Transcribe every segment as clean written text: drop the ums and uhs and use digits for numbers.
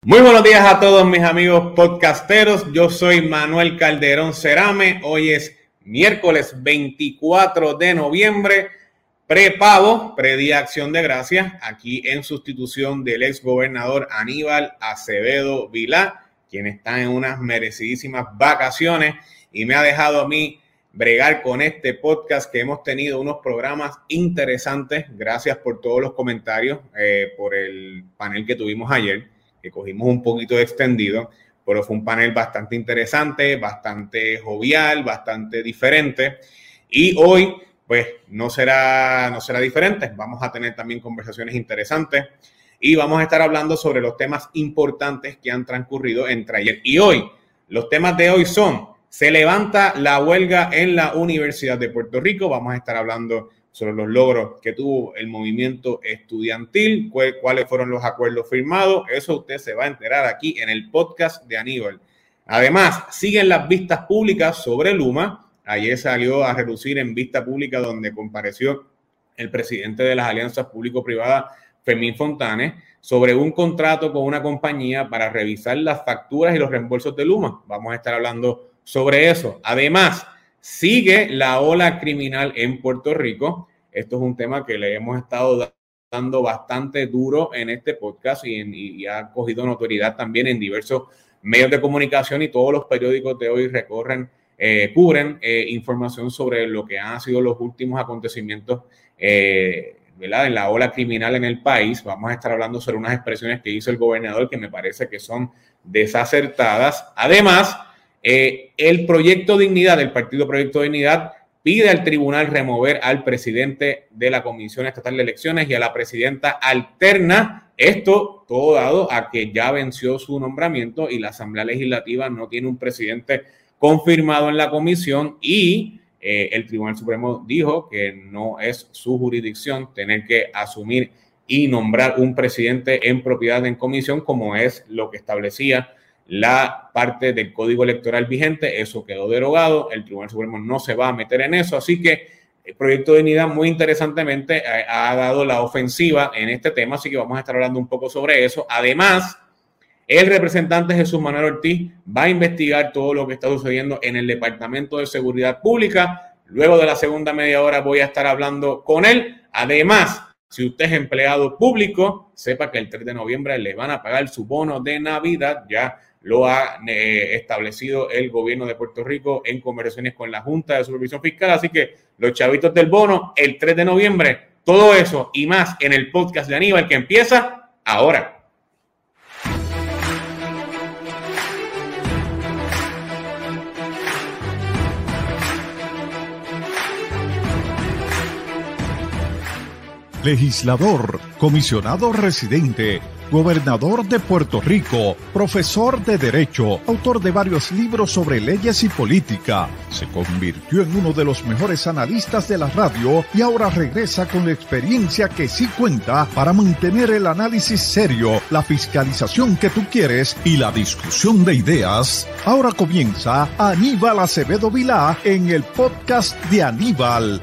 Muy buenos días a todos mis amigos podcasteros. Yo soy Manuel Calderón Cerame. Hoy es miércoles 24 de noviembre, prepavo, predía Acción de Gracias, aquí en sustitución del ex gobernador Aníbal Acevedo Vilá, quien está en unas merecidísimas vacaciones y me ha dejado a mí bregar con este podcast, que hemos tenido unos programas interesantes. Gracias por todos los comentarios, por el panel que tuvimos ayer, que cogimos un poquito de extendido, pero fue un panel bastante interesante, bastante jovial, bastante diferente. Y hoy, pues, no será diferente. Vamos a tener también conversaciones interesantes y vamos a estar hablando sobre los temas importantes que han transcurrido entre ayer y hoy. Los temas de hoy son: se levanta la huelga en la Universidad de Puerto Rico. Vamos a estar hablando sobre los logros que tuvo el movimiento estudiantil, cuáles fueron los acuerdos firmados. Eso usted se va a enterar aquí en el podcast de Aníbal. Además, siguen las vistas públicas sobre Luma. Ayer salió a relucir en vista pública donde compareció el presidente de las alianzas público-privadas, Fermín Fontanes, sobre un contrato con una compañía para revisar las facturas y los reembolsos de Luma. Vamos a estar hablando sobre eso. Además, sigue la ola criminal en Puerto Rico. Esto es un tema que le hemos estado dando bastante duro en este podcast y ha cogido notoriedad también en diversos medios de comunicación, y todos los periódicos de hoy cubren información sobre lo que han sido los últimos acontecimientos ¿verdad? En la ola criminal en el país. Vamos a estar hablando sobre unas expresiones que hizo el gobernador que me parece que son desacertadas. Además, el Proyecto Dignidad, el Partido Proyecto Dignidad, pide al tribunal remover al presidente de la Comisión Estatal de Elecciones y a la presidenta alterna. Esto todo dado a que ya venció su nombramiento y la Asamblea Legislativa no tiene un presidente confirmado en la comisión, y el Tribunal Supremo dijo que no es su jurisdicción tener que asumir y nombrar un presidente en propiedad en comisión, como es lo que establecía la parte del Código Electoral vigente. Eso quedó derogado. El Tribunal Supremo no se va a meter en eso. Así que el Proyecto de Dignidad, muy interesantemente, ha dado la ofensiva en este tema. Así que vamos a estar hablando un poco sobre eso. Además, el representante Jesús Manuel Ortiz va a investigar todo lo que está sucediendo en el Departamento de Seguridad Pública. Luego de la segunda media hora voy a estar hablando con él. Además, si usted es empleado público, sepa que el 3 de noviembre le van a pagar su bono de Navidad. Ya lo ha establecido el gobierno de Puerto Rico en conversaciones con la Junta de Supervisión Fiscal. Así que los chavitos del bono, el 3 de noviembre, todo eso y más en el podcast de Aníbal, que empieza ahora. Legislador, comisionado residente, gobernador de Puerto Rico, profesor de Derecho, autor de varios libros sobre leyes y política. Se convirtió en uno de los mejores analistas de la radio y ahora regresa con la experiencia que sí cuenta para mantener el análisis serio, la fiscalización que tú quieres y la discusión de ideas. Ahora comienza Aníbal Acevedo Vilá en el podcast de Aníbal.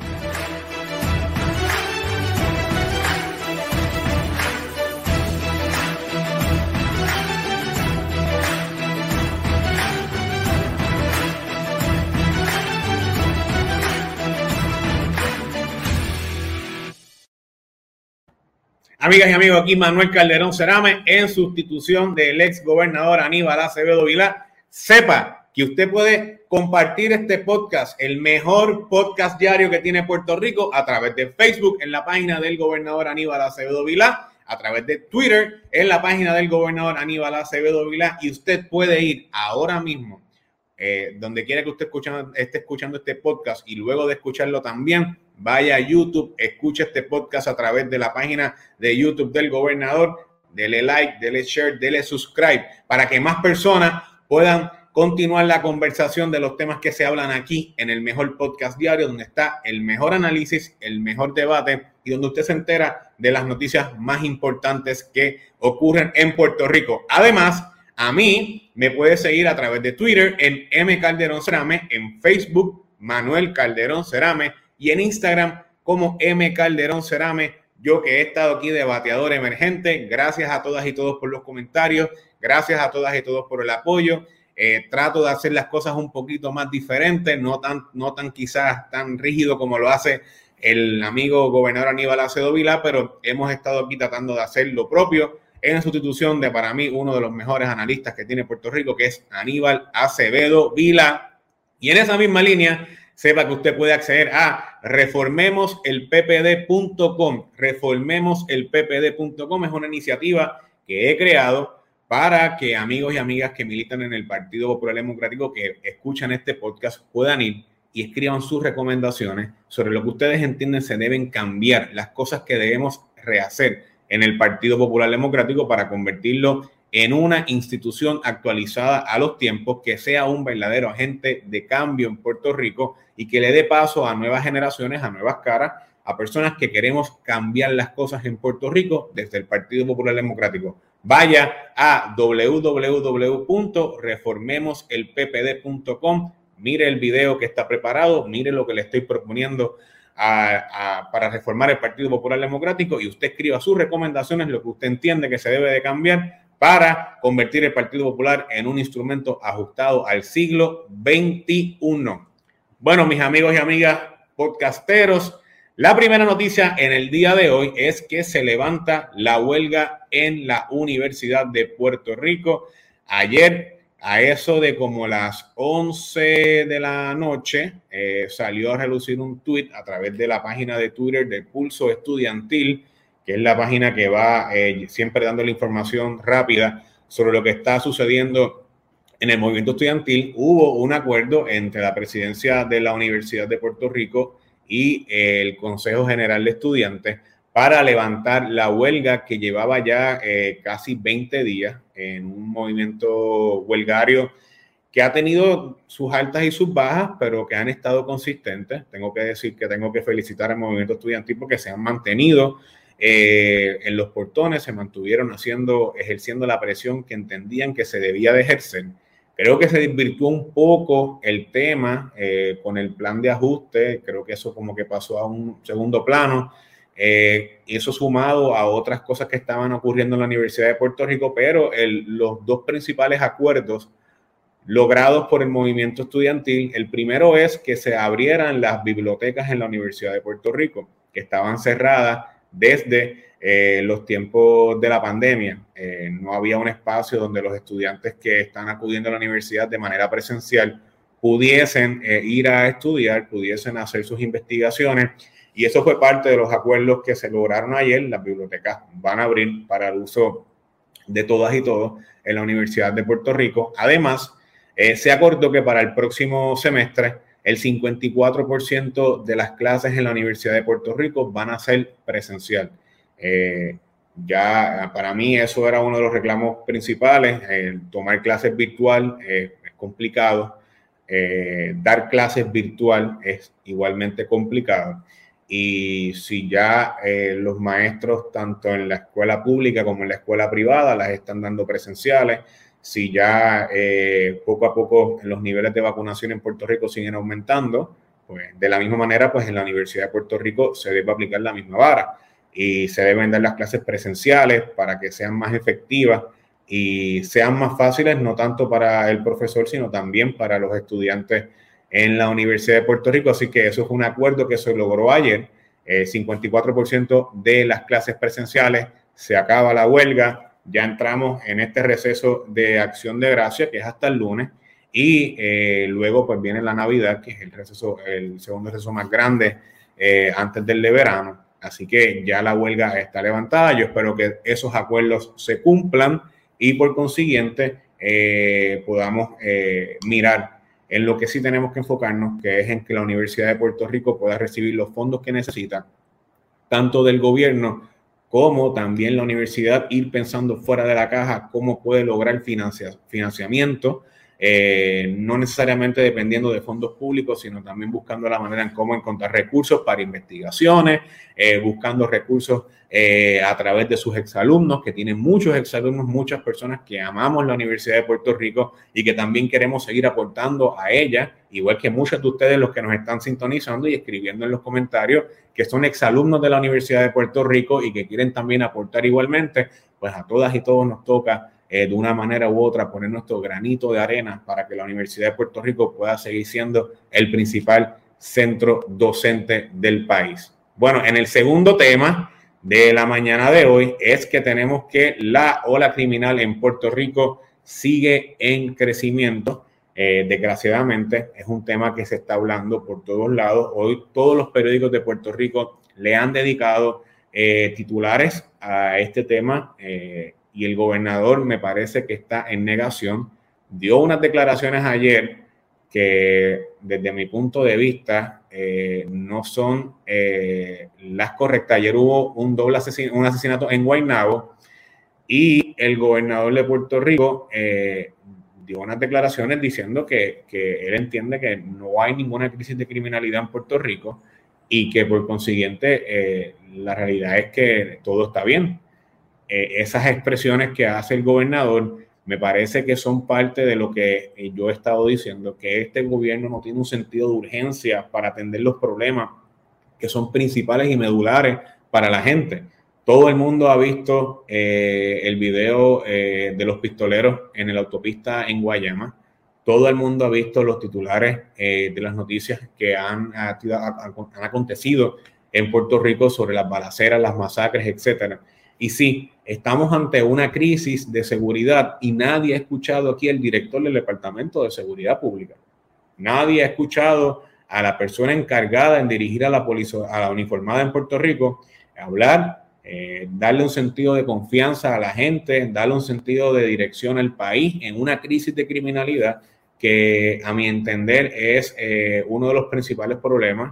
Amigas y amigos, aquí Manuel Calderón Cerame en sustitución del ex gobernador Aníbal Acevedo Vilá. Sepa que usted puede compartir este podcast, el mejor podcast diario que tiene Puerto Rico, a través de Facebook en la página del gobernador Aníbal Acevedo Vilá, a través de Twitter en la página del gobernador Aníbal Acevedo Vilá, y usted puede ir ahora mismo donde quiera que usted esté escuchando este podcast, y luego de escucharlo también vaya a YouTube, escuche este podcast a través de la página de YouTube del gobernador. Dele like, dele share, dele subscribe para que más personas puedan continuar la conversación de los temas que se hablan aquí en el mejor podcast diario, donde está el mejor análisis, el mejor debate y donde usted se entera de las noticias más importantes que ocurren en Puerto Rico. Además, a mí me puede seguir a través de Twitter en M. Calderón Cerame, en Facebook Manuel Calderón Cerame y en Instagram como M. Calderón Cerame. Yo que he estado aquí de bateador emergente, gracias a todas y todos por los comentarios gracias a todas y todos por el apoyo. Trato de hacer las cosas un poquito más diferentes, no tan quizás tan rígido como lo hace el amigo gobernador Aníbal Acevedo Vilá, pero hemos estado aquí tratando de hacer lo propio en sustitución de, para mí, uno de los mejores analistas que tiene Puerto Rico, que es Aníbal Acevedo Vilá. Y en esa misma línea, sepa que usted puede acceder a reformemoselppd.com. Reformemoselppd.com es una iniciativa que he creado para que amigos y amigas que militan en el Partido Popular Democrático que escuchan este podcast puedan ir y escriban sus recomendaciones sobre lo que ustedes entienden se deben cambiar, las cosas que debemos rehacer en el Partido Popular Democrático para convertirlo en una institución actualizada a los tiempos, que sea un verdadero agente de cambio en Puerto Rico y que le dé paso a nuevas generaciones, a nuevas caras, a personas que queremos cambiar las cosas en Puerto Rico desde el Partido Popular Democrático. Vaya a www.reformemoselppd.com, mire el video que está preparado, mire lo que le estoy proponiendo para reformar el Partido Popular Democrático y usted escriba sus recomendaciones, lo que usted entiende que se debe de cambiar para convertir el Partido Popular en un instrumento ajustado al siglo XXI. Bueno, mis amigos y amigas podcasteros, la primera noticia en el día de hoy es que se levanta la huelga en la Universidad de Puerto Rico. Ayer, a eso de como las 11 de la noche, salió a relucir un tuit a través de la página de Twitter del Pulso Estudiantil, que es la página que va siempre dando la información rápida sobre lo que está sucediendo en el movimiento estudiantil. Hubo un acuerdo entre la presidencia de la Universidad de Puerto Rico y el Consejo General de Estudiantes para levantar la huelga que llevaba ya casi 20 días en un movimiento huelgario que ha tenido sus altas y sus bajas, pero que han estado consistentes. Tengo que decir que tengo que felicitar al movimiento estudiantil porque se han mantenido en los portones, se mantuvieron ejerciendo la presión que entendían que se debía de ejercer. Creo que se desvirtuó un poco el tema con el plan de ajuste. Creo que eso como que pasó a un segundo plano. Eso sumado a otras cosas que estaban ocurriendo en la Universidad de Puerto Rico, pero los dos principales acuerdos logrados por el movimiento estudiantil, el primero es que se abrieran las bibliotecas en la Universidad de Puerto Rico, que estaban cerradas desde los tiempos de la pandemia. No había un espacio donde los estudiantes que están acudiendo a la universidad de manera presencial pudiesen ir a estudiar, pudiesen hacer sus investigaciones, y eso fue parte de los acuerdos que se lograron ayer. Las bibliotecas van a abrir para el uso de todas y todos en la Universidad de Puerto Rico. Además, se acordó que para el próximo semestre el 54% de las clases en la Universidad de Puerto Rico van a ser presencial. Ya para mí eso era uno de los reclamos principales. Tomar clases virtual es complicado. Dar clases virtual es igualmente complicado. Y si ya los maestros, tanto en la escuela pública como en la escuela privada, las están dando presenciales, si ya poco a poco los niveles de vacunación en Puerto Rico siguen aumentando, pues de la misma manera, pues en la Universidad de Puerto Rico se debe aplicar la misma vara y se deben dar las clases presenciales para que sean más efectivas y sean más fáciles, no tanto para el profesor, sino también para los estudiantes en la Universidad de Puerto Rico. Así que eso fue un acuerdo que se logró ayer. 54% de las clases presenciales, se acaba la huelga, ya entramos en este receso de Acción de Gracia, que es hasta el lunes, y luego pues viene la Navidad, que es el segundo receso más grande antes del de verano. Así que ya la huelga está levantada. Yo espero que esos acuerdos se cumplan y por consiguiente podamos mirar en lo que sí tenemos que enfocarnos, que es en que la Universidad de Puerto Rico pueda recibir los fondos que necesita, tanto del gobierno como también la universidad, ir pensando fuera de la caja cómo puede lograr financiamiento, no necesariamente dependiendo de fondos públicos, sino también buscando la manera en cómo encontrar recursos para investigaciones, buscando recursos a través de sus exalumnos, que tienen muchos exalumnos, muchas personas que amamos la Universidad de Puerto Rico y que también queremos seguir aportando a ella, igual que muchos de ustedes los que nos están sintonizando y escribiendo en los comentarios que son exalumnos de la Universidad de Puerto Rico y que quieren también aportar igualmente. Pues a todas y todos nos toca de una manera u otra poner nuestro granito de arena para que la Universidad de Puerto Rico pueda seguir siendo el principal centro docente del país. Bueno, en el segundo tema de la mañana de hoy es que tenemos que la ola criminal en Puerto Rico sigue en crecimiento. Desgraciadamente es un tema que se está hablando por todos lados. Hoy todos los periódicos de Puerto Rico le han dedicado titulares a este tema y el gobernador me parece que está en negación. Dio unas declaraciones ayer que desde mi punto de vista no son las correctas. Ayer hubo un asesinato en Guaynabo y el gobernador de Puerto Rico dio unas declaraciones diciendo que él entiende que no hay ninguna crisis de criminalidad en Puerto Rico y que por consiguiente la realidad es que todo está bien. Esas expresiones que hace el gobernador me parece que son parte de lo que yo he estado diciendo, que este gobierno no tiene un sentido de urgencia para atender los problemas que son principales y medulares para la gente. Todo el mundo ha visto el video de los pistoleros en la autopista en Guayama. Todo el mundo ha visto los titulares de las noticias que han acontecido en Puerto Rico sobre las balaceras, las masacres, etcétera. Y sí, estamos ante una crisis de seguridad y nadie ha escuchado aquí al director del Departamento de Seguridad Pública. Nadie ha escuchado a la persona encargada en dirigir a la policía, a la uniformada en Puerto Rico, hablar, darle un sentido de confianza a la gente, darle un sentido de dirección al país en una crisis de criminalidad que a mi entender es uno de los principales problemas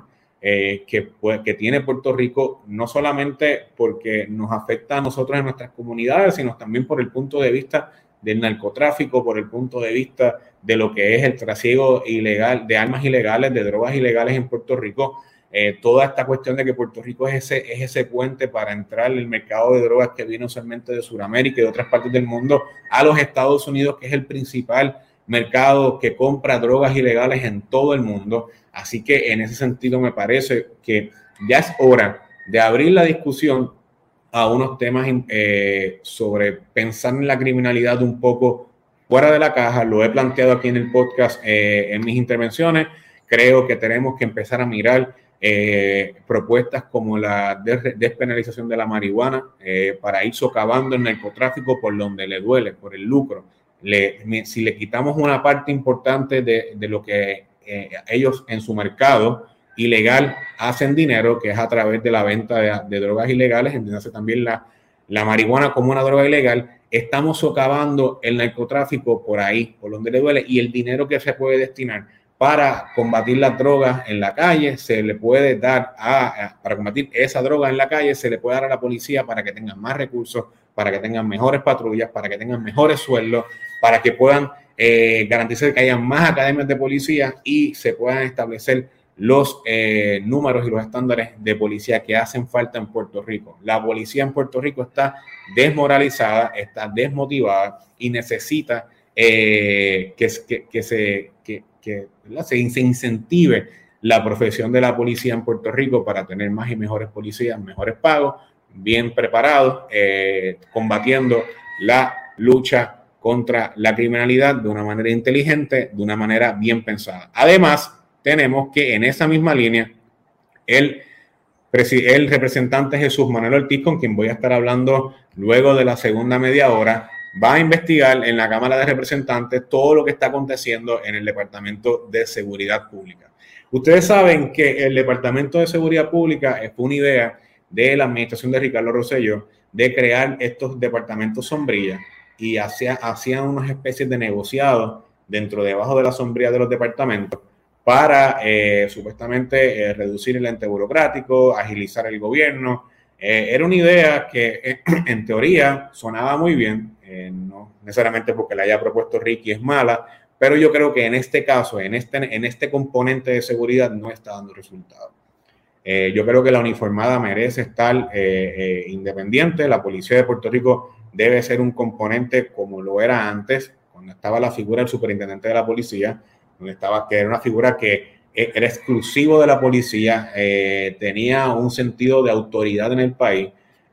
que tiene Puerto Rico, no solamente porque nos afecta a nosotros en nuestras comunidades, sino también por el punto de vista del narcotráfico, por el punto de vista de lo que es el trasiego ilegal de armas ilegales, de drogas ilegales en Puerto Rico. Toda esta cuestión de que Puerto Rico es ese puente para entrar en el mercado de drogas que viene usualmente de Sudamérica y de otras partes del mundo a los Estados Unidos, que es el principal mercado que compra drogas ilegales en todo el mundo. Así que en ese sentido me parece que ya es hora de abrir la discusión a unos temas sobre pensar en la criminalidad un poco fuera de la caja. Lo he planteado aquí en el podcast en mis intervenciones. Creo que tenemos que empezar a mirar propuestas como la despenalización de la marihuana para ir socavando el narcotráfico por donde le duele, por el lucro. Si le quitamos una parte importante de lo que ellos en su mercado ilegal hacen dinero, que es a través de la venta de drogas ilegales, entiéndase también la marihuana como una droga ilegal, estamos socavando el narcotráfico por ahí, por donde le duele, y el dinero que se puede destinar para combatir las drogas en la calle, se le puede dar para combatir esa droga en la calle, se le puede dar a la policía para que tengan más recursos, para que tengan mejores patrullas, para que tengan mejores sueldos, para que puedan garantizar que haya más academias de policía y se puedan establecer los números y los estándares de policía que hacen falta en Puerto Rico. La policía en Puerto Rico está desmoralizada, está desmotivada y necesita que se incentive la profesión de la policía en Puerto Rico para tener más y mejores policías, mejores pagos, bien preparados, combatiendo la lucha contra la criminalidad de una manera inteligente, de una manera bien pensada. Además, tenemos que en esa misma línea, el representante Jesús Manuel Ortiz, con quien voy a estar hablando luego de la segunda media hora, va a investigar en la Cámara de Representantes todo lo que está aconteciendo en el Departamento de Seguridad Pública. Ustedes saben que el Departamento de Seguridad Pública fue una idea de la administración de Ricardo Rosselló de crear estos departamentos sombrilla y hacían unas especies de negociados debajo de la sombrilla de los departamentos para supuestamente reducir el ente burocrático, agilizar el gobierno. Era una idea que en teoría sonaba muy bien, no necesariamente porque la haya propuesto Ricky es mala, pero yo creo que en este caso, en este componente de seguridad no está dando resultados. Yo creo que la uniformada merece estar independiente. La policía de Puerto Rico debe ser un componente como lo era antes, cuando estaba la figura del superintendente de la policía, que era una figura que era exclusivo de la policía, tenía un sentido de autoridad en el país,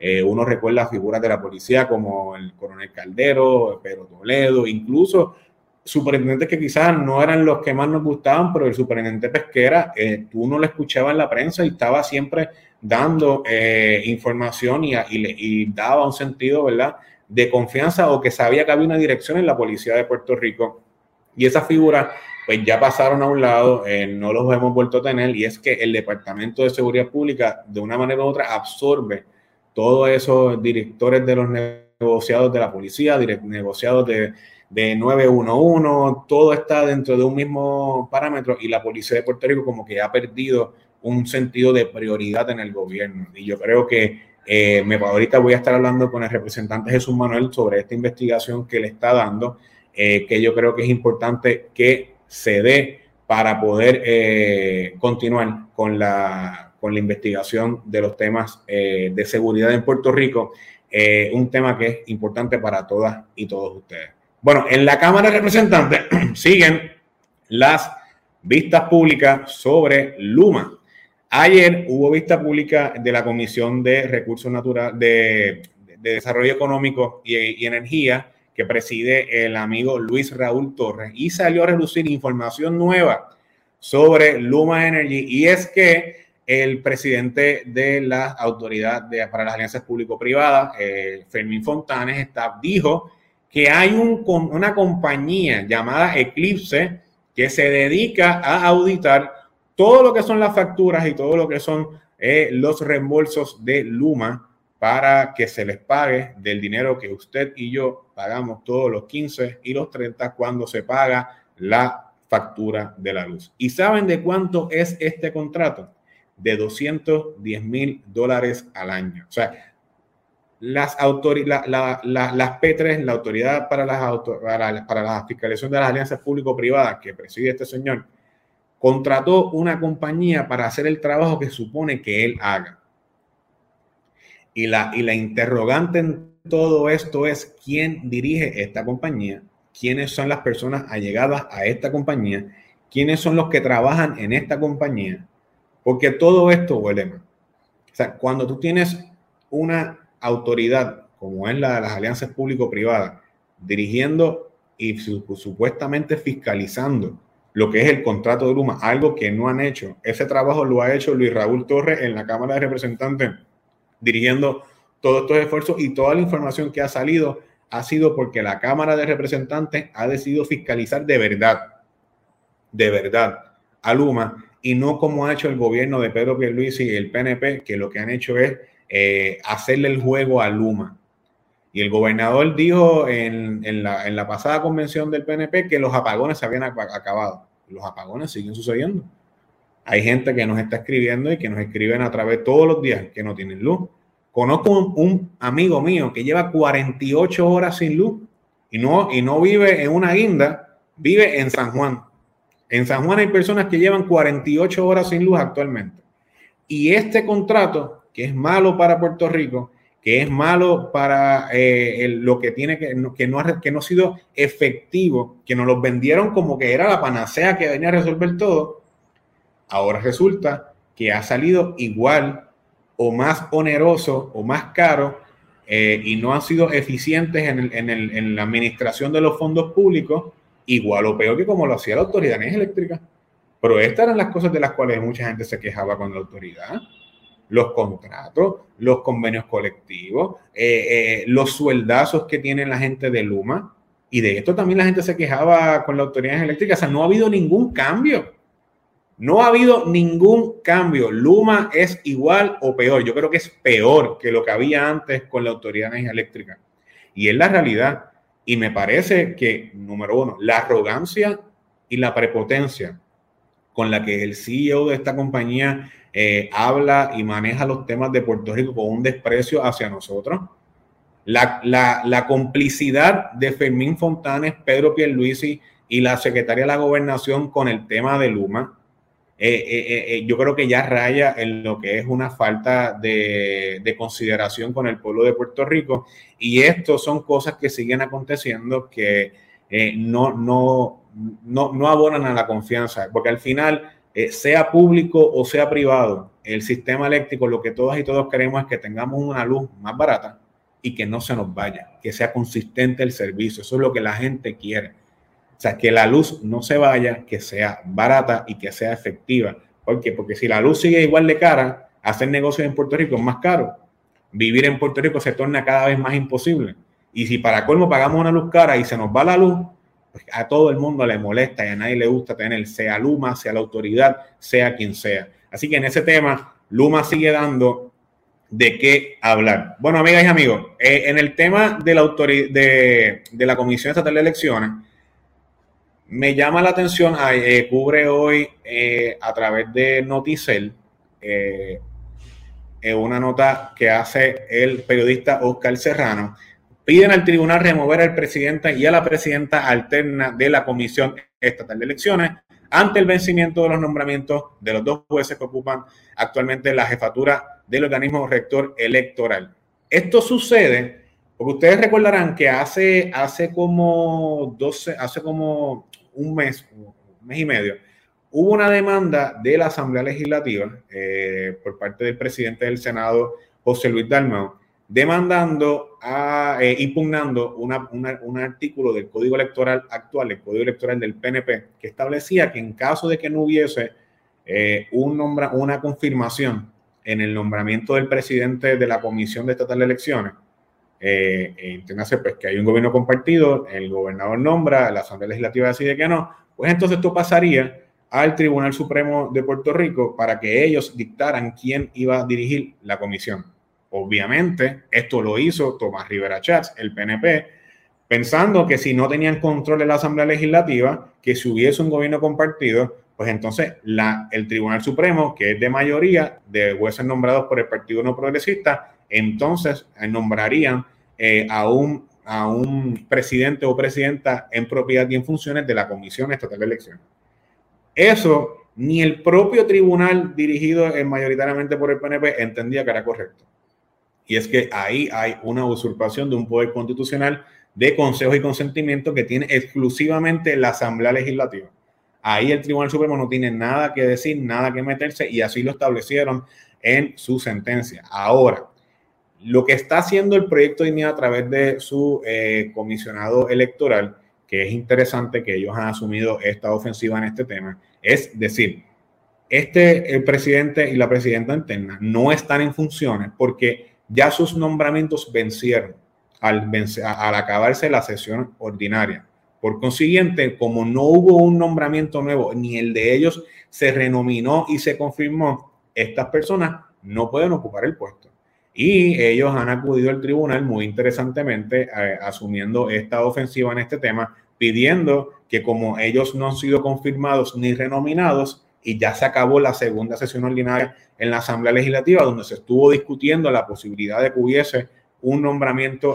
Uno recuerda figuras de la policía como el coronel Caldero, Pedro Toledo, incluso superintendentes que quizás no eran los que más nos gustaban, pero el superintendente Pesquera, tú no lo escuchabas en la prensa y estaba siempre dando información y daba un sentido, ¿verdad?, de confianza, o que sabía que había una dirección en la policía de Puerto Rico. Y esas figuras pues ya pasaron a un lado, no los hemos vuelto a tener, y es que el Departamento de Seguridad Pública de una manera u otra absorbe todos esos directores de los negociados de la policía, negociados de 911, todo está dentro de un mismo parámetro, y la policía de Puerto Rico como que ha perdido un sentido de prioridad en el gobierno. Y yo creo que ahorita voy a estar hablando con el representante Jesús Manuel sobre esta investigación que le está dando, que yo creo que es importante que se dé para poder continuar con la investigación de los temas de seguridad en Puerto Rico, un tema que es importante para todas y todos ustedes. Bueno, en la Cámara de Representantes siguen las vistas públicas sobre Luma. Ayer hubo vista pública de la Comisión de Recursos Naturales, de Desarrollo Económico y Energía, que preside el amigo Luis Raúl Torres, y salió a relucir información nueva sobre Luma Energy, y es que el presidente de la Autoridad para las Alianzas Público-Privadas, Fermín Fontanes, dijo que hay una compañía llamada Eclipse que se dedica a auditar todo lo que son las facturas y todo lo que son los reembolsos de Luma, para que se les pague del dinero que usted y yo pagamos todos los 15 y los 30 cuando se paga la factura de la luz. ¿Y saben de cuánto es este contrato? De $210,000 al año. O sea, las P3, la Autoridad para la Fiscalización de las Alianzas Público-Privadas, que preside este señor, contrató una compañía para hacer el trabajo que supone que él haga. Y la interrogante en todo esto es quién dirige esta compañía, quiénes son las personas allegadas a esta compañía, quiénes son los que trabajan en esta compañía, porque todo esto huele mal. O sea, cuando tú tienes una autoridad como es la de las alianzas público-privadas dirigiendo y supuestamente fiscalizando lo que es el contrato de Luma, algo que no han hecho, ese trabajo lo ha hecho Luis Raúl Torres en la Cámara de Representantes, dirigiendo todos estos esfuerzos, y toda la información que ha salido ha sido porque la Cámara de Representantes ha decidido fiscalizar de verdad a Luma, y no como ha hecho el gobierno de Pedro Pierluisi y el PNP, que lo que han hecho es hacerle el juego a Luma. Y el gobernador dijo en la pasada convención del PNP que los apagones se habían acabado. Los apagones siguen sucediendo. Hay gente que nos está escribiendo y que nos escriben a través todos los días que no tienen luz. Conozco un amigo mío que lleva 48 horas sin luz y no vive en una guinda, vive en San Juan. En San Juan hay personas que llevan 48 horas sin luz actualmente. Y este contrato, que es malo para Puerto Rico, que es malo para lo que tiene que no ha sido efectivo, que nos lo vendieron como que era la panacea que venía a resolver todo, ahora resulta que ha salido igual o más oneroso o más caro, y no han sido eficientes en la administración de los fondos públicos, igual o peor que como lo hacía la Autoridad de Energía Eléctrica. Pero estas eran las cosas de las cuales mucha gente se quejaba con la autoridad: los contratos, los convenios colectivos, los sueldazos que tiene la gente de Luma, y de esto también la gente se quejaba con la Autoridad de Energía Eléctrica. O sea, no ha habido ningún cambio. No ha habido ningún cambio. Luma es igual o peor. Yo creo que es peor que lo que había antes con la Autoridad de Energía Eléctrica. Y es la realidad. Y me parece que, número uno, la arrogancia y la prepotencia con la que el CEO de esta compañía habla y maneja los temas de Puerto Rico con un desprecio hacia nosotros. La complicidad de Fermín Fontanes, Pedro Pierluisi y la secretaria de la Gobernación con el tema de Luma. Yo creo que ya raya en lo que es una falta de consideración con el pueblo de Puerto Rico, y esto son cosas que siguen aconteciendo que no abonan a la confianza, porque al final sea público o sea privado, el sistema eléctrico, lo que todas y todos queremos es que tengamos una luz más barata y que no se nos vaya, que sea consistente el servicio. Eso es lo que la gente quiere. O sea, que la luz no se vaya, que sea barata y que sea efectiva. ¿Por qué? Porque si la luz sigue igual de cara, hacer negocios en Puerto Rico es más caro. Vivir en Puerto Rico se torna cada vez más imposible. Y si para colmo pagamos una luz cara y se nos va la luz, pues a todo el mundo le molesta y a nadie le gusta tener, sea Luma, sea la autoridad, sea quien sea. Así que en ese tema, Luma sigue dando de qué hablar. Bueno, amigas y amigos, en el tema de la de la Comisión Estatal de Elecciones, me llama la atención, cubre hoy a través de Noticel una nota que hace el periodista Oscar Serrano. Piden al tribunal remover al presidente y a la presidenta alterna de la Comisión Estatal de Elecciones ante el vencimiento de los nombramientos de los dos jueces que ocupan actualmente la jefatura del organismo rector electoral. Esto sucede porque ustedes recordarán que hace como un mes y medio, hubo una demanda de la Asamblea Legislativa por parte del presidente del Senado, José Luis Dalmau, demandando, impugnando un artículo del Código Electoral actual, el Código Electoral del PNP, que establecía que en caso de que no hubiese una confirmación en el nombramiento del presidente de la Comisión Estatal de Elecciones, entiéndase pues que hay un gobierno compartido, el gobernador nombra, la Asamblea Legislativa decide que no, pues entonces esto pasaría al Tribunal Supremo de Puerto Rico para que ellos dictaran quién iba a dirigir la comisión. Obviamente, esto lo hizo Tomás Rivera Schatz, el PNP, pensando que si no tenían control de la Asamblea Legislativa, que si hubiese un gobierno compartido, pues entonces el Tribunal Supremo, que es de mayoría de jueces nombrados por el Partido No Progresista, entonces nombrarían a un presidente o presidenta en propiedad y en funciones de la Comisión Estatal de Elecciones. Eso ni el propio tribunal dirigido mayoritariamente por el PNP entendía que era correcto. Y es que ahí hay una usurpación de un poder constitucional de consejo y consentimiento que tiene exclusivamente la Asamblea Legislativa. Ahí el Tribunal Supremo no tiene nada que decir, nada que meterse, y así lo establecieron en su sentencia. Ahora, lo que está haciendo el Proyecto Dignidad a través de su comisionado electoral, que es interesante que ellos han asumido esta ofensiva en este tema, es decir, el presidente y la presidenta interna no están en funciones porque ya sus nombramientos vencieron al acabarse la sesión ordinaria. Por consiguiente, como no hubo un nombramiento nuevo, ni el de ellos se renominó y se confirmó, estas personas no pueden ocupar el puesto. Y ellos han acudido al tribunal muy interesantemente, asumiendo esta ofensiva en este tema, pidiendo que como ellos no han sido confirmados ni renominados, y ya se acabó la segunda sesión ordinaria en la Asamblea Legislativa, donde se estuvo discutiendo la posibilidad de que hubiese un nombramiento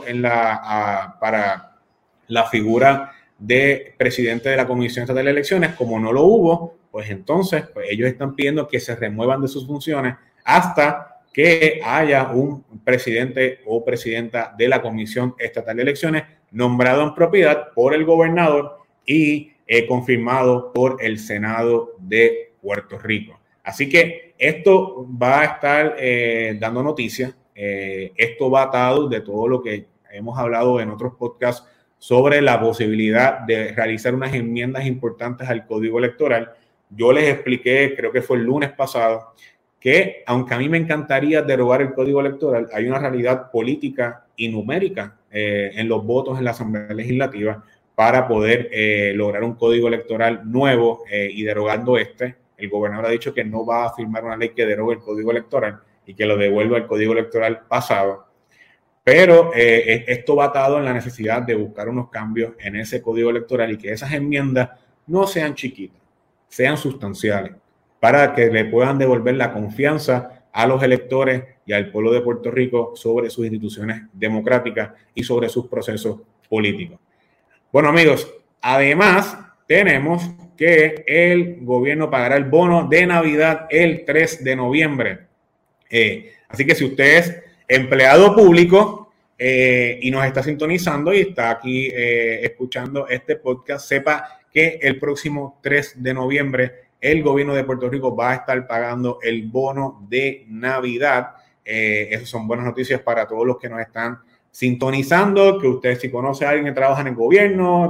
para la figura de presidente de la Comisión Estatal de Elecciones. Como no lo hubo, pues entonces ellos están pidiendo que se remuevan de sus funciones hasta que haya un presidente o presidenta de la Comisión Estatal de Elecciones nombrado en propiedad por el gobernador y confirmado por el Senado de Puerto Rico. Así que esto va a estar dando noticias. Esto va atado de todo lo que hemos hablado en otros podcasts sobre la posibilidad de realizar unas enmiendas importantes al Código Electoral. Yo les expliqué, creo que fue el lunes pasado, que aunque a mí me encantaría derogar el Código Electoral, hay una realidad política y numérica en los votos en la Asamblea Legislativa para poder lograr un Código Electoral nuevo y derogando el gobernador ha dicho que no va a firmar una ley que derogue el Código Electoral y que lo devuelva al Código Electoral pasado. Pero esto va atado en la necesidad de buscar unos cambios en ese Código Electoral y que esas enmiendas no sean chiquitas, sean sustanciales, para que le puedan devolver la confianza a los electores y al pueblo de Puerto Rico sobre sus instituciones democráticas y sobre sus procesos políticos. Bueno, amigos, además tenemos que el gobierno pagará el bono de Navidad el 3 de noviembre. Así que si usted es empleado público y nos está sintonizando y está aquí escuchando este podcast, sepa que el próximo 3 de noviembre el gobierno de Puerto Rico va a estar pagando el bono de Navidad. Esas son buenas noticias para todos los que nos están sintonizando, que usted, si conoce a alguien que trabaja en el gobierno,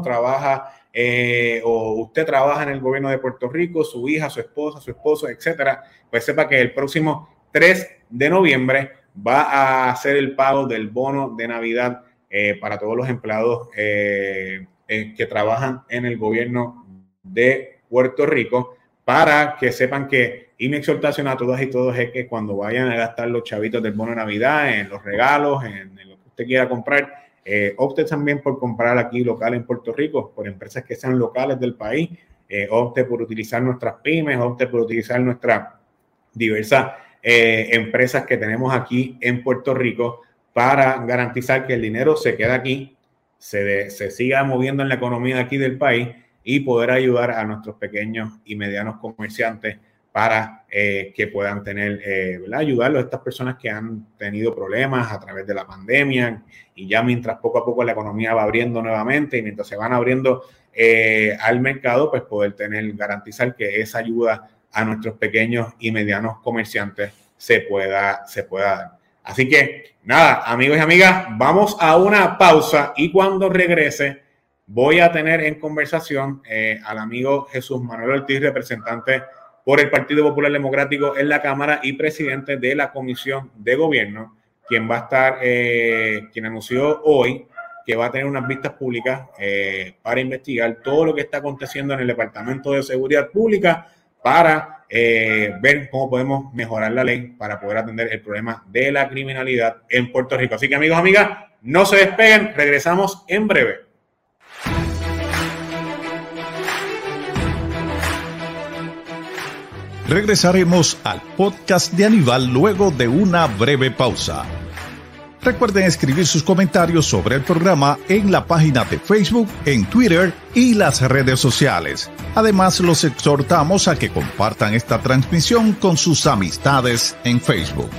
o usted trabaja en el gobierno de Puerto Rico, su hija, su esposa, su esposo, etcétera, pues sepa que el próximo 3 de noviembre va a hacer el pago del bono de Navidad para todos los empleados que trabajan en el gobierno de Puerto Rico, para que sepan que, y mi exhortación a todas y todos es que cuando vayan a gastar los chavitos del bono de Navidad en los regalos, en lo que usted quiera comprar, opte también por comprar aquí local en Puerto Rico, por empresas que sean locales del país, opte por utilizar nuestras pymes, opte por utilizar nuestras diversas empresas que tenemos aquí en Puerto Rico para garantizar que el dinero se queda aquí, se siga moviendo en la economía de aquí del país y poder ayudar a nuestros pequeños y medianos comerciantes para que puedan tener, ayudarlos a estas personas que han tenido problemas a través de la pandemia, y ya mientras poco a poco la economía va abriendo nuevamente y mientras se van abriendo al mercado, pues poder garantizar que esa ayuda a nuestros pequeños y medianos comerciantes se pueda dar. Así que nada, amigos y amigas, vamos a una pausa y cuando regrese voy a tener en conversación al amigo Jesús Manuel Ortiz, representante por el Partido Popular Democrático en la Cámara y presidente de la Comisión de Gobierno, quien va a estar, quien anunció hoy que va a tener unas vistas públicas para investigar todo lo que está aconteciendo en el Departamento de Seguridad Pública para ver cómo podemos mejorar la ley para poder atender el problema de la criminalidad en Puerto Rico. Así que, amigos, amigas, no se despeguen, regresamos en breve. Regresaremos al podcast de Aníbal luego de una breve pausa. Recuerden escribir sus comentarios sobre el programa en la página de Facebook, en Twitter y las redes sociales. Además, los exhortamos a que compartan esta transmisión con sus amistades en Facebook.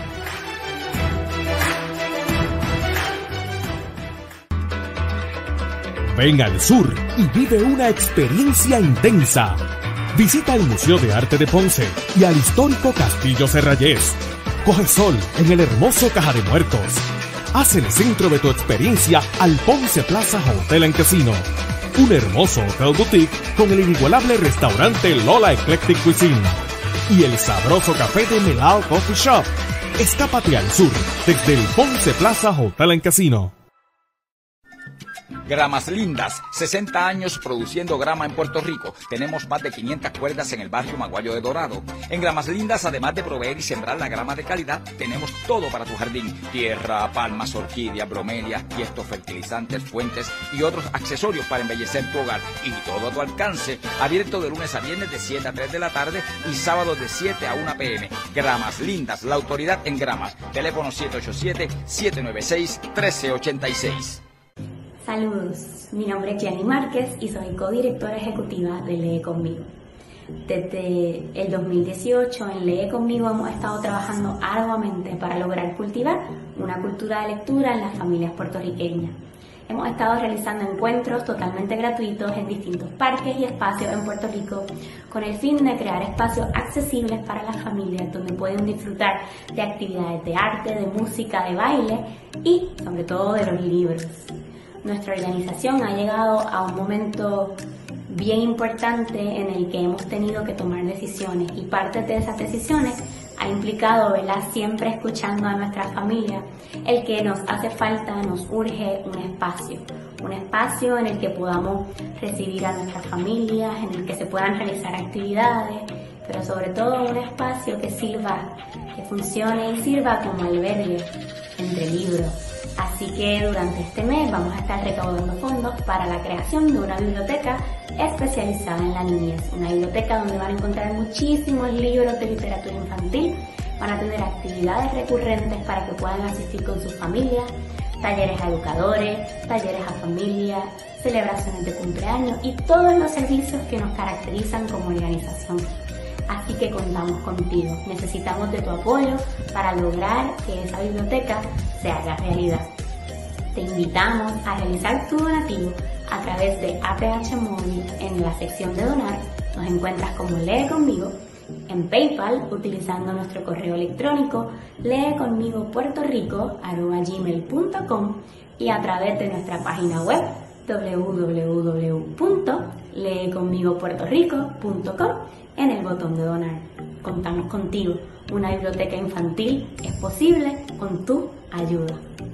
Ven al sur y vive una experiencia intensa. Visita el Museo de Arte de Ponce y al histórico Castillo Serrayés. Coge sol en el hermoso Caja de Muertos. Haz el centro de tu experiencia al Ponce Plaza Hotel and Casino. Un hermoso hotel boutique con el inigualable restaurante Lola Eclectic Cuisine. Y el sabroso café de Melao Coffee Shop. Escápate al sur desde el Ponce Plaza Hotel and Casino. Gramas Lindas, 60 años produciendo grama en Puerto Rico. Tenemos más de 500 cuerdas en el barrio Maguayo de Dorado. En Gramas Lindas, además de proveer y sembrar la grama de calidad, tenemos todo para tu jardín. Tierra, palmas, orquídeas, bromelias, tiestos, fertilizantes, fuentes y otros accesorios para embellecer tu hogar. Y todo a tu alcance. Abierto de lunes a viernes de 7 a 3 de la tarde y sábados de 7 a 1 p.m. Gramas Lindas, la autoridad en gramas. Teléfono 787-796-1386. Saludos, mi nombre es Jenny Márquez y soy codirectora ejecutiva de Lee Conmigo. Desde el 2018 en Lee Conmigo hemos estado trabajando arduamente para lograr cultivar una cultura de lectura en las familias puertorriqueñas. Hemos estado realizando encuentros totalmente gratuitos en distintos parques y espacios en Puerto Rico con el fin de crear espacios accesibles para las familias donde pueden disfrutar de actividades de arte, de música, de baile y sobre todo de los libros. Nuestra organización ha llegado a un momento bien importante en el que hemos tenido que tomar decisiones y parte de esas decisiones ha implicado, ¿verdad?, siempre escuchando a nuestras familias, el que nos hace falta, nos urge un espacio en el que podamos recibir a nuestras familias, en el que se puedan realizar actividades, pero sobre todo un espacio que sirva, que funcione y sirva como albergue entre libros. Así que durante este mes vamos a estar recaudando fondos para la creación de una biblioteca especializada en la niñez. Una biblioteca donde van a encontrar muchísimos libros de literatura infantil, van a tener actividades recurrentes para que puedan asistir con sus familias, talleres a educadores, talleres a familias, celebraciones de cumpleaños y todos los servicios que nos caracterizan como organización. Así que contamos contigo. Necesitamos de tu apoyo para lograr que esa biblioteca se haga realidad. Te invitamos a realizar tu donativo a través de APH Móvil en la sección de donar Nos encuentras como Lee Conmigo, en PayPal utilizando nuestro correo electrónico leeconmigopuertorico@gmail.com y a través de nuestra página web www.leeconmigopuertorico.com en el botón de donar. Contamos contigo. Una biblioteca infantil es posible con tu ayuda.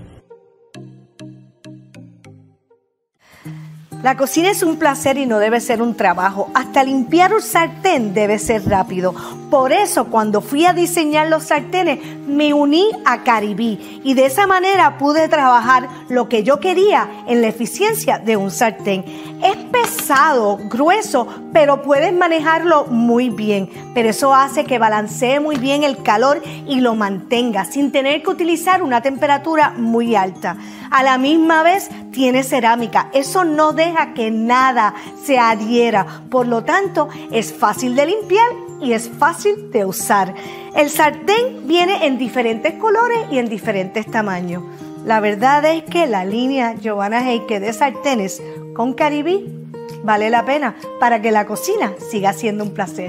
La cocina es un placer y no debe ser un trabajo. Hasta limpiar un sartén debe ser rápido. Por eso, cuando fui a diseñar los sartenes, me uní a Caribí y de esa manera pude trabajar lo que yo quería en la eficiencia de un sartén. Es pesado, grueso, pero puedes manejarlo muy bien. Pero eso hace que balancee muy bien el calor y lo mantenga sin tener que utilizar una temperatura muy alta. A la misma vez tiene cerámica. Eso no deja que nada se adhiera. Por lo tanto, es fácil de limpiar y es fácil de usar. El sartén viene en diferentes colores y en diferentes tamaños. La verdad es que la línea Giovanna Heike de sartenes con Caribí vale la pena para que la cocina siga siendo un placer.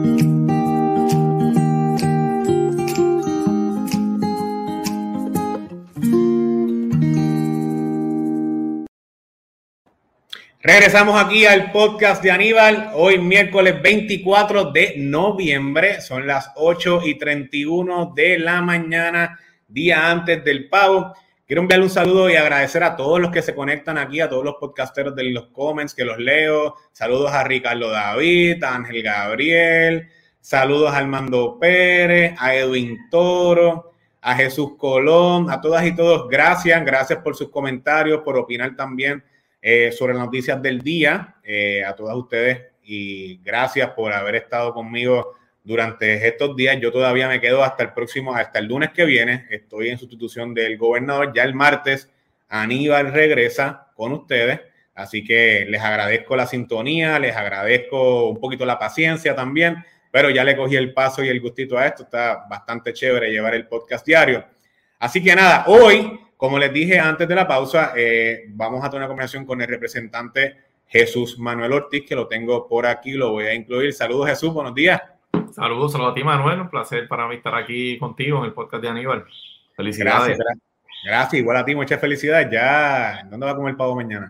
Regresamos aquí al podcast de Aníbal, hoy miércoles 24 de noviembre, son las 8:31 de la mañana, día antes del pavo. Quiero enviarle un saludo y agradecer a todos los que se conectan aquí, a todos los podcasteros de los comments que los leo. Saludos a Ricardo David, a Ángel Gabriel, saludos a Armando Pérez, a Edwin Toro, a Jesús Colón, a todas y todos, gracias por sus comentarios, por opinar también sobre las noticias del día, a todas ustedes, y gracias por haber estado conmigo durante estos días. Yo todavía me quedo hasta el lunes que viene. Estoy en sustitución del gobernador. Ya el martes Aníbal regresa con ustedes, así que les agradezco la sintonía, les agradezco un poquito la paciencia también, pero ya le cogí el paso y el gustito a esto. Está bastante chévere llevar el podcast diario. Así que nada, hoy, como les dije antes de la pausa, vamos a tener una conversación con el representante Jesús Manuel Ortiz, que lo tengo por aquí, lo voy a incluir. Saludos, Jesús, buenos días. Saludos a ti, Manuel. Un placer para mí estar aquí contigo en el podcast de Aníbal. Felicidades. Gracias, igual a ti, muchas felicidades. Ya, ¿dónde va a comer el pavo mañana?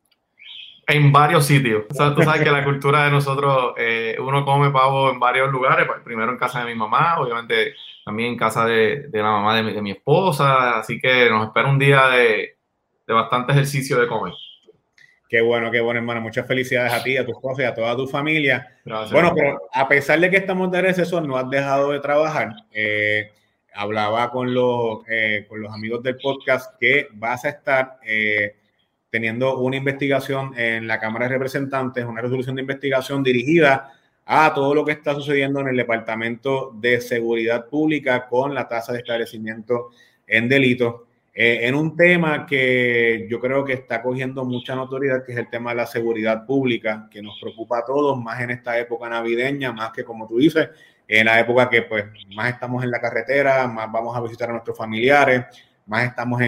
En varios sitios. O sea, tú sabes que la cultura de nosotros, uno come pavo en varios lugares. Primero en casa de mi mamá, obviamente también en casa de la mamá de mi esposa. Así que nos espera un día de bastante ejercicio de comer. Qué bueno, hermano. Muchas felicidades a ti, a tu esposa y a toda tu familia. Gracias. Bueno, pero a pesar de que estamos de receso, no has dejado de trabajar. Hablaba con los amigos del podcast que vas a estar teniendo una investigación en la Cámara de Representantes, una resolución de investigación dirigida a todo lo que está sucediendo en el Departamento de Seguridad Pública con la tasa de esclarecimiento en delitos. En un tema que yo creo que está cogiendo mucha notoriedad, que es el tema de la seguridad pública, que nos preocupa a todos, más en esta época navideña, más que, como tú dices, en la época que pues más estamos en la carretera, más vamos a visitar a nuestros familiares, más estamos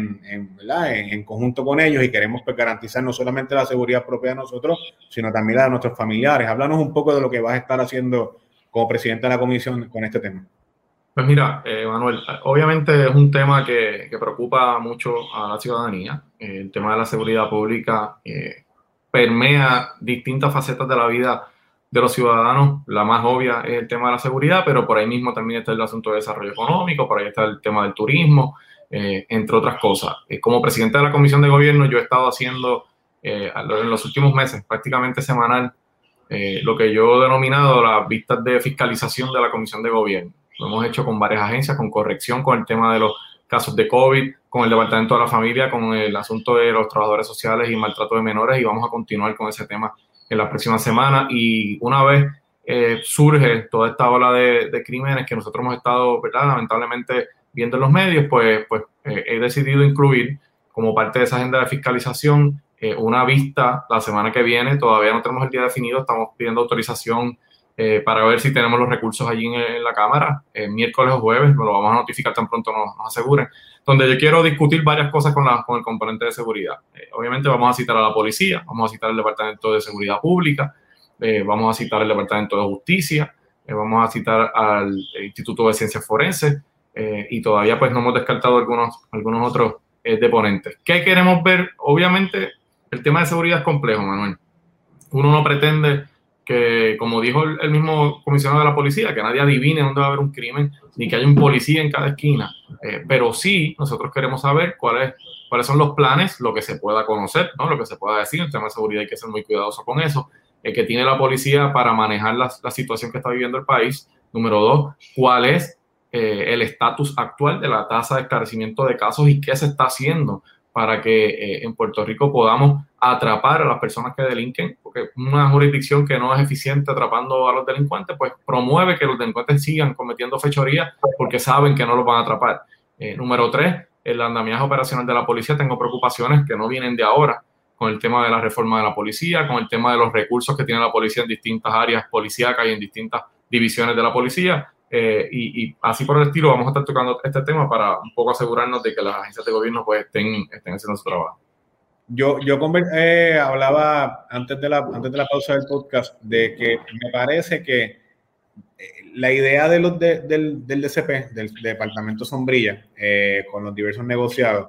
en conjunto con ellos y queremos pues garantizar no solamente la seguridad propia de nosotros, sino también la de nuestros familiares. Háblanos un poco de lo que vas a estar haciendo como presidente de la comisión con este tema. Pues mira, Manuel, obviamente es un tema que preocupa mucho a la ciudadanía. El tema de la seguridad pública permea distintas facetas de la vida de los ciudadanos. La más obvia es el tema de la seguridad, pero por ahí mismo también está el asunto de desarrollo económico, por ahí está el tema del turismo, entre otras cosas. Como presidente de la Comisión de Gobierno, yo he estado haciendo en los últimos meses, prácticamente semanal, lo que yo he denominado las vistas de fiscalización de la Comisión de Gobierno. Lo hemos hecho con varias agencias, con corrección, con el tema de los casos de COVID, con el Departamento de la Familia, con el asunto de los trabajadores sociales y maltrato de menores, y vamos a continuar con ese tema en las próximas semanas. Y una vez surge toda esta ola de crímenes que nosotros hemos estado, ¿verdad?, lamentablemente viendo en los medios, pues he decidido incluir como parte de esa agenda de fiscalización una vista la semana que viene. Todavía no tenemos el día definido, estamos pidiendo autorización para ver si tenemos los recursos allí en la Cámara, miércoles o jueves, nos lo vamos a notificar tan pronto nos aseguren, donde yo quiero discutir varias cosas con el componente de seguridad. Obviamente vamos a citar a la policía, vamos a citar al Departamento de Seguridad Pública, vamos a citar el Departamento de Justicia, vamos a citar al Instituto de Ciencias Forenses, y todavía pues no hemos descartado algunos otros deponentes. ¿Qué queremos ver? Obviamente el tema de seguridad es complejo, Manuel. Uno no pretende que, como dijo el mismo comisionado de la policía, que nadie adivine dónde va a haber un crimen, ni que haya un policía en cada esquina, pero sí nosotros queremos saber cuáles son los planes, lo que se pueda conocer, ¿no? Lo que se pueda decir. En tema de seguridad hay que ser muy cuidadoso con eso, que tiene la policía para manejar la situación que está viviendo el país. Número 2, cuál es el estatus actual de la tasa de esclarecimiento de casos y qué se está haciendo para que en Puerto Rico podamos atrapar a las personas que delinquen, porque una jurisdicción que no es eficiente atrapando a los delincuentes, pues promueve que los delincuentes sigan cometiendo fechorías porque saben que no los van a atrapar. Número 3, el andamiaje operacional de la policía. Tengo preocupaciones que no vienen de ahora con el tema de la reforma de la policía, con el tema de los recursos que tiene la policía en distintas áreas policíacas y en distintas divisiones de la policía. Y así por el estilo vamos a estar tocando este tema para un poco asegurarnos de que las agencias de gobierno pues estén haciendo su trabajo. Yo hablaba antes de la pausa del podcast de que me parece que la idea del DCP, del Departamento Sombrilla, con los diversos negociados,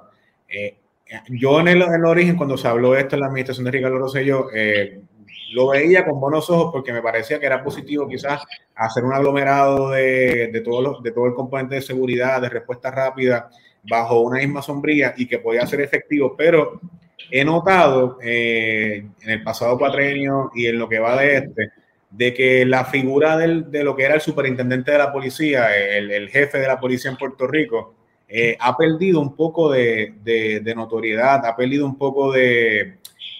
yo en el origen, cuando se habló de esto en la administración de Ricardo Rosselló, lo veía con buenos ojos porque me parecía que era positivo quizás hacer un aglomerado de todo el componente de seguridad, de respuesta rápida, bajo una misma sombrilla y que podía ser efectivo, pero he notado en el pasado cuatrenio y en lo que va de que la figura de lo que era el superintendente de la policía, el jefe de la policía en Puerto Rico, ha perdido un poco de notoriedad, ha perdido un poco de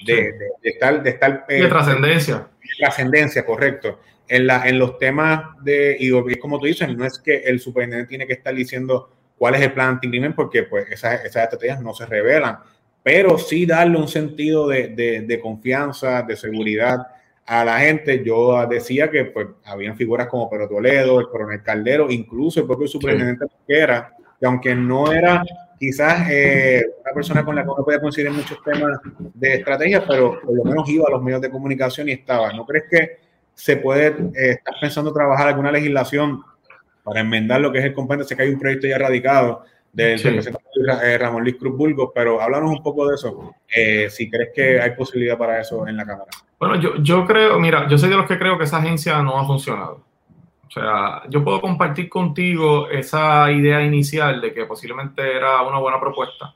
trascendencia. Trascendencia, correcto. En los temas y como tú dices, no es que el superintendente tiene que estar diciendo cuál es el plan anticrimen, porque pues esas estrategias no se revelan, pero sí darle un sentido de confianza, de seguridad a la gente. Yo decía que pues habían figuras como Pedro Toledo, el coronel Caldero, incluso el propio superintendente Mosquera, que aunque no era quizás una persona con la que uno podía coincidir en muchos temas de estrategia, pero por lo menos iba a los medios de comunicación y estaba. ¿No crees que se puede estar pensando trabajar alguna legislación para enmendar lo que es el componente? Sé que hay un proyecto ya radicado del representante Ramón Luis Cruz Burgos, pero háblanos un poco de eso, si crees que hay posibilidad para eso en la Cámara. Bueno, yo creo, mira, yo soy de los que creo que esa agencia no ha funcionado. O sea, yo puedo compartir contigo esa idea inicial de que posiblemente era una buena propuesta,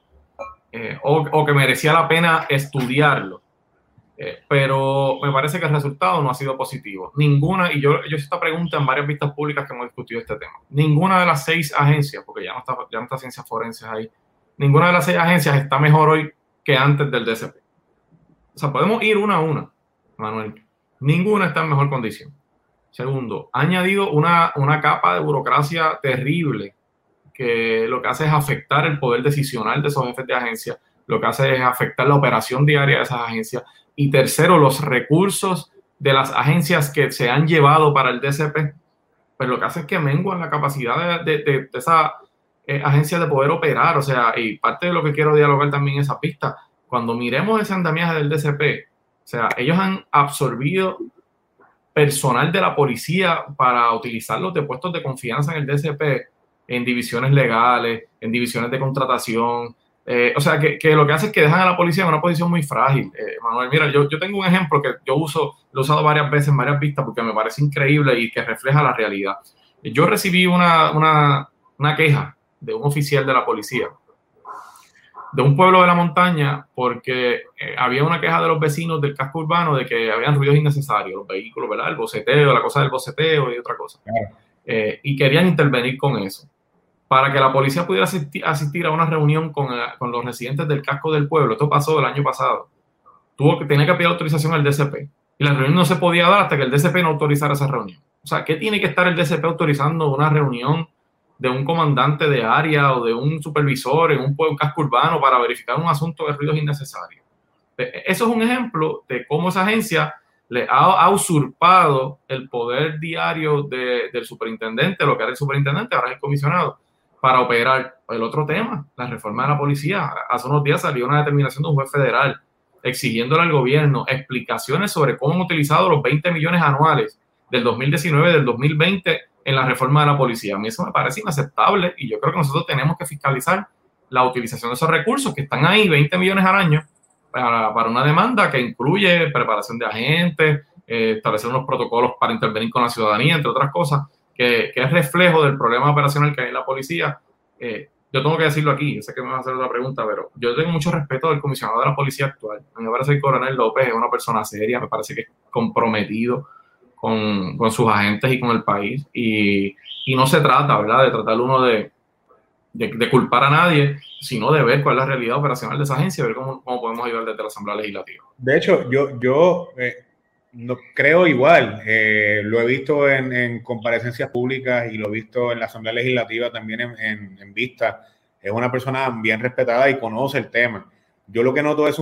o que merecía la pena estudiarlo, pero me parece que el resultado no ha sido positivo. Ninguna, y yo hice esta pregunta en varias vistas públicas que hemos discutido este tema, ninguna de las 6 agencias, porque ya no está Ciencias Forenses ahí, ninguna de las 6 agencias está mejor hoy que antes del DCP. O sea, podemos ir una a una, Manuel. Ninguna está en mejor condición. Segundo, ha añadido una capa de burocracia terrible que lo que hace es afectar el poder decisional de esos jefes de agencia, lo que hace es afectar la operación diaria de esas agencias. Y tercero, los recursos de las agencias que se han llevado para el DCP, pues lo que hace es que menguan la capacidad de esa agencia de poder operar. O sea, y parte de lo que quiero dialogar también en esa pista, cuando miremos ese andamiaje del DCP, o sea, ellos han absorbido personal de la policía para utilizarlos de puestos de confianza en el DCP, en divisiones legales, en divisiones de contratación. O sea, que lo que hace es que dejan a la policía en una posición muy frágil. Manuel, mira, yo tengo un ejemplo que lo he usado varias veces en varias vistas porque me parece increíble y que refleja la realidad. Yo recibí una queja de un oficial de la policía de un pueblo de la montaña porque había una queja de los vecinos del casco urbano de que habían ruidos innecesarios, los vehículos, ¿verdad? El boceteo, la cosa del boceteo y otra cosa. Y querían intervenir con eso. Para que la policía pudiera asistir a una reunión con los residentes del casco del pueblo, esto pasó el año pasado, tenía que pedir autorización al DCP. Y la reunión no se podía dar hasta que el DCP no autorizara esa reunión. O sea, ¿qué tiene que estar el DCP autorizando una reunión de un comandante de área o de un supervisor en un casco urbano para verificar un asunto de ruidos innecesarios? Eso es un ejemplo de cómo esa agencia le ha usurpado el poder diario del superintendente, lo que era el superintendente, ahora es el comisionado, para operar. El otro tema, la reforma de la policía. Hace unos días salió una determinación de un juez federal exigiéndole al gobierno explicaciones sobre cómo han utilizado los 20 millones anuales del 2019 y del 2020 en la reforma de la policía. A mí eso me parece inaceptable y yo creo que nosotros tenemos que fiscalizar la utilización de esos recursos que están ahí, 20 millones al año, para una demanda que incluye preparación de agentes, establecer unos protocolos para intervenir con la ciudadanía, entre otras cosas, que es reflejo del problema operacional que hay en la policía. Yo tengo que decirlo aquí, yo sé que me van a hacer otra pregunta, pero yo tengo mucho respeto del comisionado de la policía actual. A mí me parece que el coronel López es una persona seria, me parece que es comprometido con sus agentes y con el país. Y no se trata, ¿verdad?, de tratar uno de culpar a nadie, sino de ver cuál es la realidad operacional de esa agencia, ver cómo podemos ayudar desde la Asamblea Legislativa. De hecho, yo no creo igual. Lo he visto en comparecencias públicas y lo he visto en la Asamblea Legislativa también en vista. Es una persona bien respetada y conoce el tema. Yo lo que noto es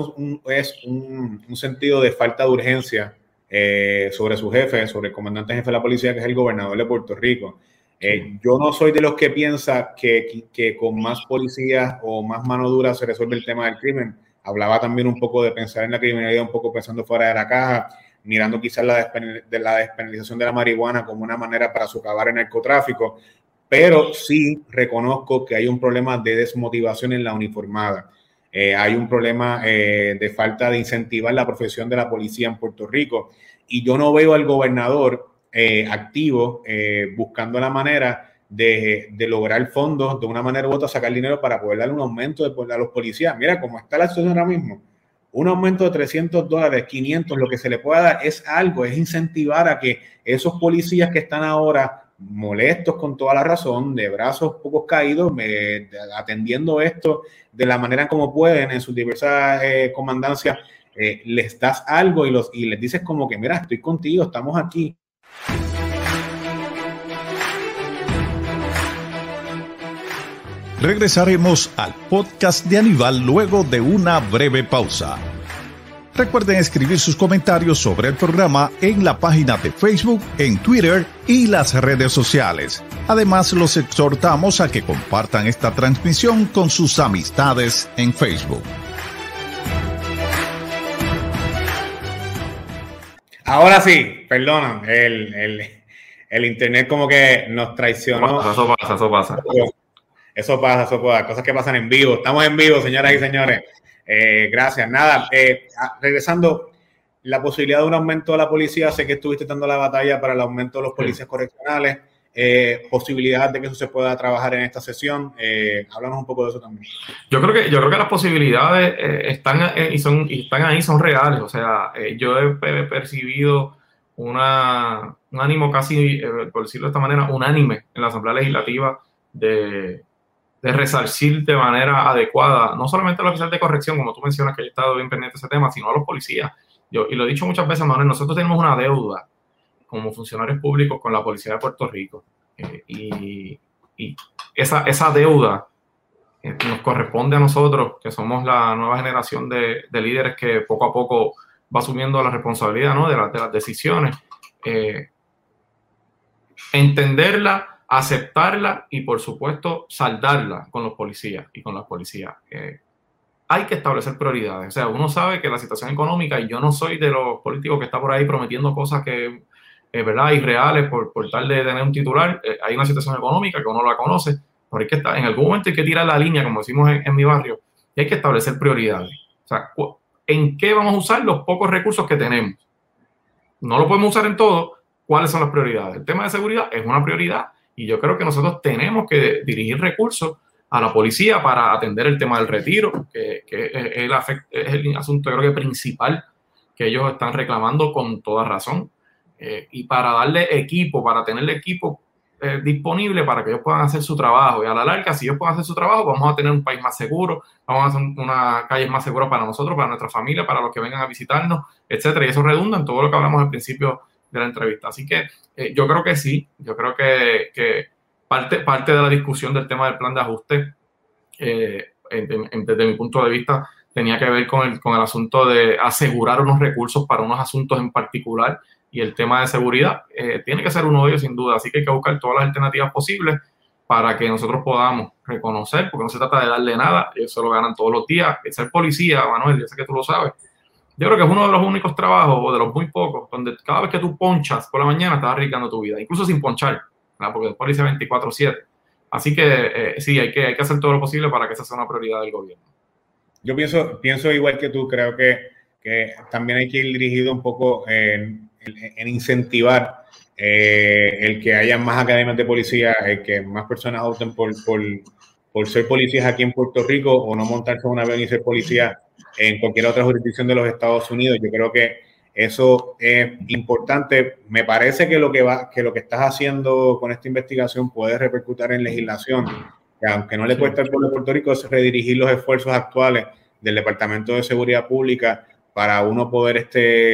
un sentido de falta de urgencia sobre su jefe, sobre el comandante jefe de la policía, que es el gobernador de Puerto Rico. Yo no soy de los que piensa que con más policías o más mano dura se resuelve el tema del crimen. Hablaba también un poco de pensar en la criminalidad, un poco pensando fuera de la caja, mirando quizás la despenalización de la marihuana como una manera para socavar el narcotráfico, pero sí reconozco que hay un problema de desmotivación en la uniformada. Hay un problema de falta de incentivar la profesión de la policía en Puerto Rico, y yo no veo al gobernador activo buscando la manera de lograr fondos de una manera u otra, sacar dinero para poder darle un aumento a los policías. Mira cómo está la situación ahora mismo. Un aumento de $300, $500, lo que se le pueda dar es algo, es incentivar a que esos policías que están ahora molestos con toda la razón, de brazos pocos caídos, atendiendo esto de la manera como pueden en sus diversas comandancias, les das algo y les dices como que, mira, estoy contigo, estamos aquí. Regresaremos al podcast de Aníbal luego de una breve pausa. Recuerden escribir sus comentarios sobre el programa en la página de Facebook, en Twitter y las redes sociales. Además, los exhortamos a que compartan esta transmisión con sus amistades en Facebook. Ahora sí, perdona, el internet como que nos traicionó. Eso pasa. Eso pasa, cosas que pasan en vivo. Estamos en vivo, señoras y señores. Gracias. Nada, regresando, la posibilidad de un aumento de la policía, sé que estuviste dando la batalla para el aumento de los policías correccionales, posibilidad de que eso se pueda trabajar en esta sesión. Háblanos un poco de eso también. Yo creo que las posibilidades están ahí, son reales. O sea, yo he percibido un ánimo casi, por decirlo de esta manera, unánime en la Asamblea Legislativa de resarcir de manera adecuada, no solamente a los oficiales de corrección, como tú mencionas, que he estado bien pendiente de ese tema, sino a los policías. Y lo he dicho muchas veces, Manuel, nosotros tenemos una deuda como funcionarios públicos con la Policía de Puerto Rico. Y esa deuda nos corresponde a nosotros, que somos la nueva generación de líderes que poco a poco va asumiendo la responsabilidad, ¿no?, de las decisiones. Entenderla, aceptarla y, por supuesto, saldarla con los policías y con las policías. Hay que establecer prioridades. O sea, uno sabe que la situación económica, y yo no soy de los políticos que está por ahí prometiendo cosas que, ¿verdad?, irreales por tal de tener un titular. Hay una situación económica que uno la conoce, pero hay que en algún momento hay que tirar la línea, como decimos en mi barrio, y hay que establecer prioridades. O sea, ¿en qué vamos a usar los pocos recursos que tenemos? No lo podemos usar en todo. ¿Cuáles son las prioridades? El tema de seguridad es una prioridad. Y yo creo que nosotros tenemos que dirigir recursos a la policía para atender el tema del retiro, que es el asunto, creo que principal, que ellos están reclamando con toda razón. Y para darle equipo, para tenerle equipo disponible para que ellos puedan hacer su trabajo. Y a la larga, si ellos pueden hacer su trabajo, vamos a tener un país más seguro, vamos a hacer una calle más segura para nosotros, para nuestra familia, para los que vengan a visitarnos, etcétera. Y eso redunda en todo lo que hablamos al principio de la entrevista. Así que yo creo que sí, yo creo que parte de la discusión del tema del plan de ajuste, desde mi punto de vista, tenía que ver con el asunto de asegurar unos recursos para unos asuntos en particular, y el tema de seguridad tiene que ser uno de ellos sin duda. Así que hay que buscar todas las alternativas posibles para que nosotros podamos reconocer, porque no se trata de darle nada, ellos se lo ganan todos los días. El ser policía, Manuel, yo sé que tú lo sabes, yo creo que es uno de los únicos trabajos, o de los muy pocos, donde cada vez que tú ponchas por la mañana estás arriesgando tu vida, incluso sin ponchar, ¿verdad? Porque después dice 24/7. Así que sí, hay que hacer todo lo posible para que esa sea una prioridad del gobierno. Yo pienso igual que tú, creo que también hay que ir dirigido un poco en incentivar el que haya más academias de policía, el que más personas opten por ser policías aquí en Puerto Rico o no montarse en un avión y ser policía en cualquier otra jurisdicción de los Estados Unidos. Yo creo que eso es importante. Me parece que lo que estás haciendo con esta investigación puede repercutir en legislación, que aunque no le cuesta al pueblo de Puerto Rico, es redirigir los esfuerzos actuales del Departamento de Seguridad Pública para uno poder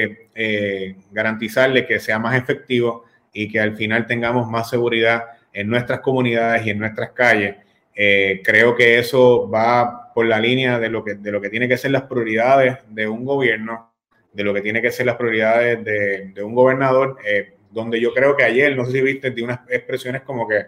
garantizarle que sea más efectivo y que al final tengamos más seguridad en nuestras comunidades y en nuestras calles. Creo que eso va por la línea de lo que tiene que ser las prioridades de un gobierno, de lo que tiene que ser las prioridades de un gobernador, donde yo creo que ayer, no sé si viste, de unas expresiones como que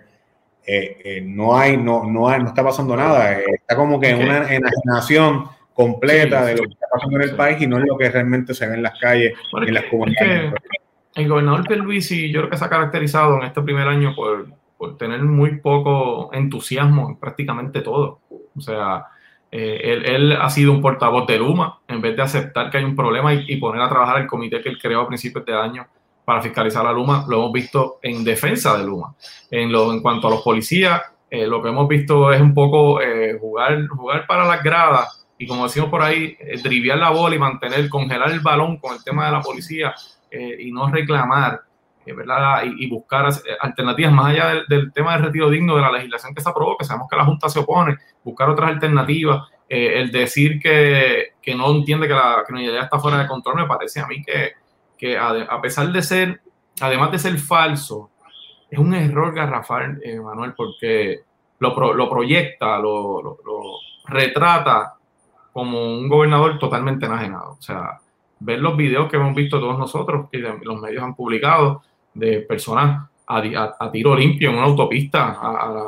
no está pasando nada, está como que en una enajenación completa de lo que está pasando en el país y no es lo que realmente se ve en las calles y en las comunidades. El gobernador Pierluisi yo creo que se ha caracterizado en este primer año por tener muy poco entusiasmo en prácticamente todo. O sea, él ha sido un portavoz de Luma en vez de aceptar que hay un problema y poner a trabajar el comité que él creó a principios de año para fiscalizar a Luma. Lo hemos visto en defensa de Luma. En cuanto a los policías, lo que hemos visto es un poco jugar para las gradas y, como decimos por ahí, driviar la bola y congelar el balón con el tema de la policía y no reclamar, ¿verdad? Y buscar alternativas más allá del tema del retiro digno de la legislación que se aprobó, que sabemos que la Junta se opone, buscar otras alternativas, el decir que no entiende que la criminalidad está fuera de control. Me parece a mí que a pesar de ser, además de ser falso, es un error garrafal, Manuel, porque lo proyecta, lo retrata como un gobernador totalmente enajenado. O sea, ver los videos que hemos visto todos nosotros, que los medios han publicado, de personas a tiro limpio en una autopista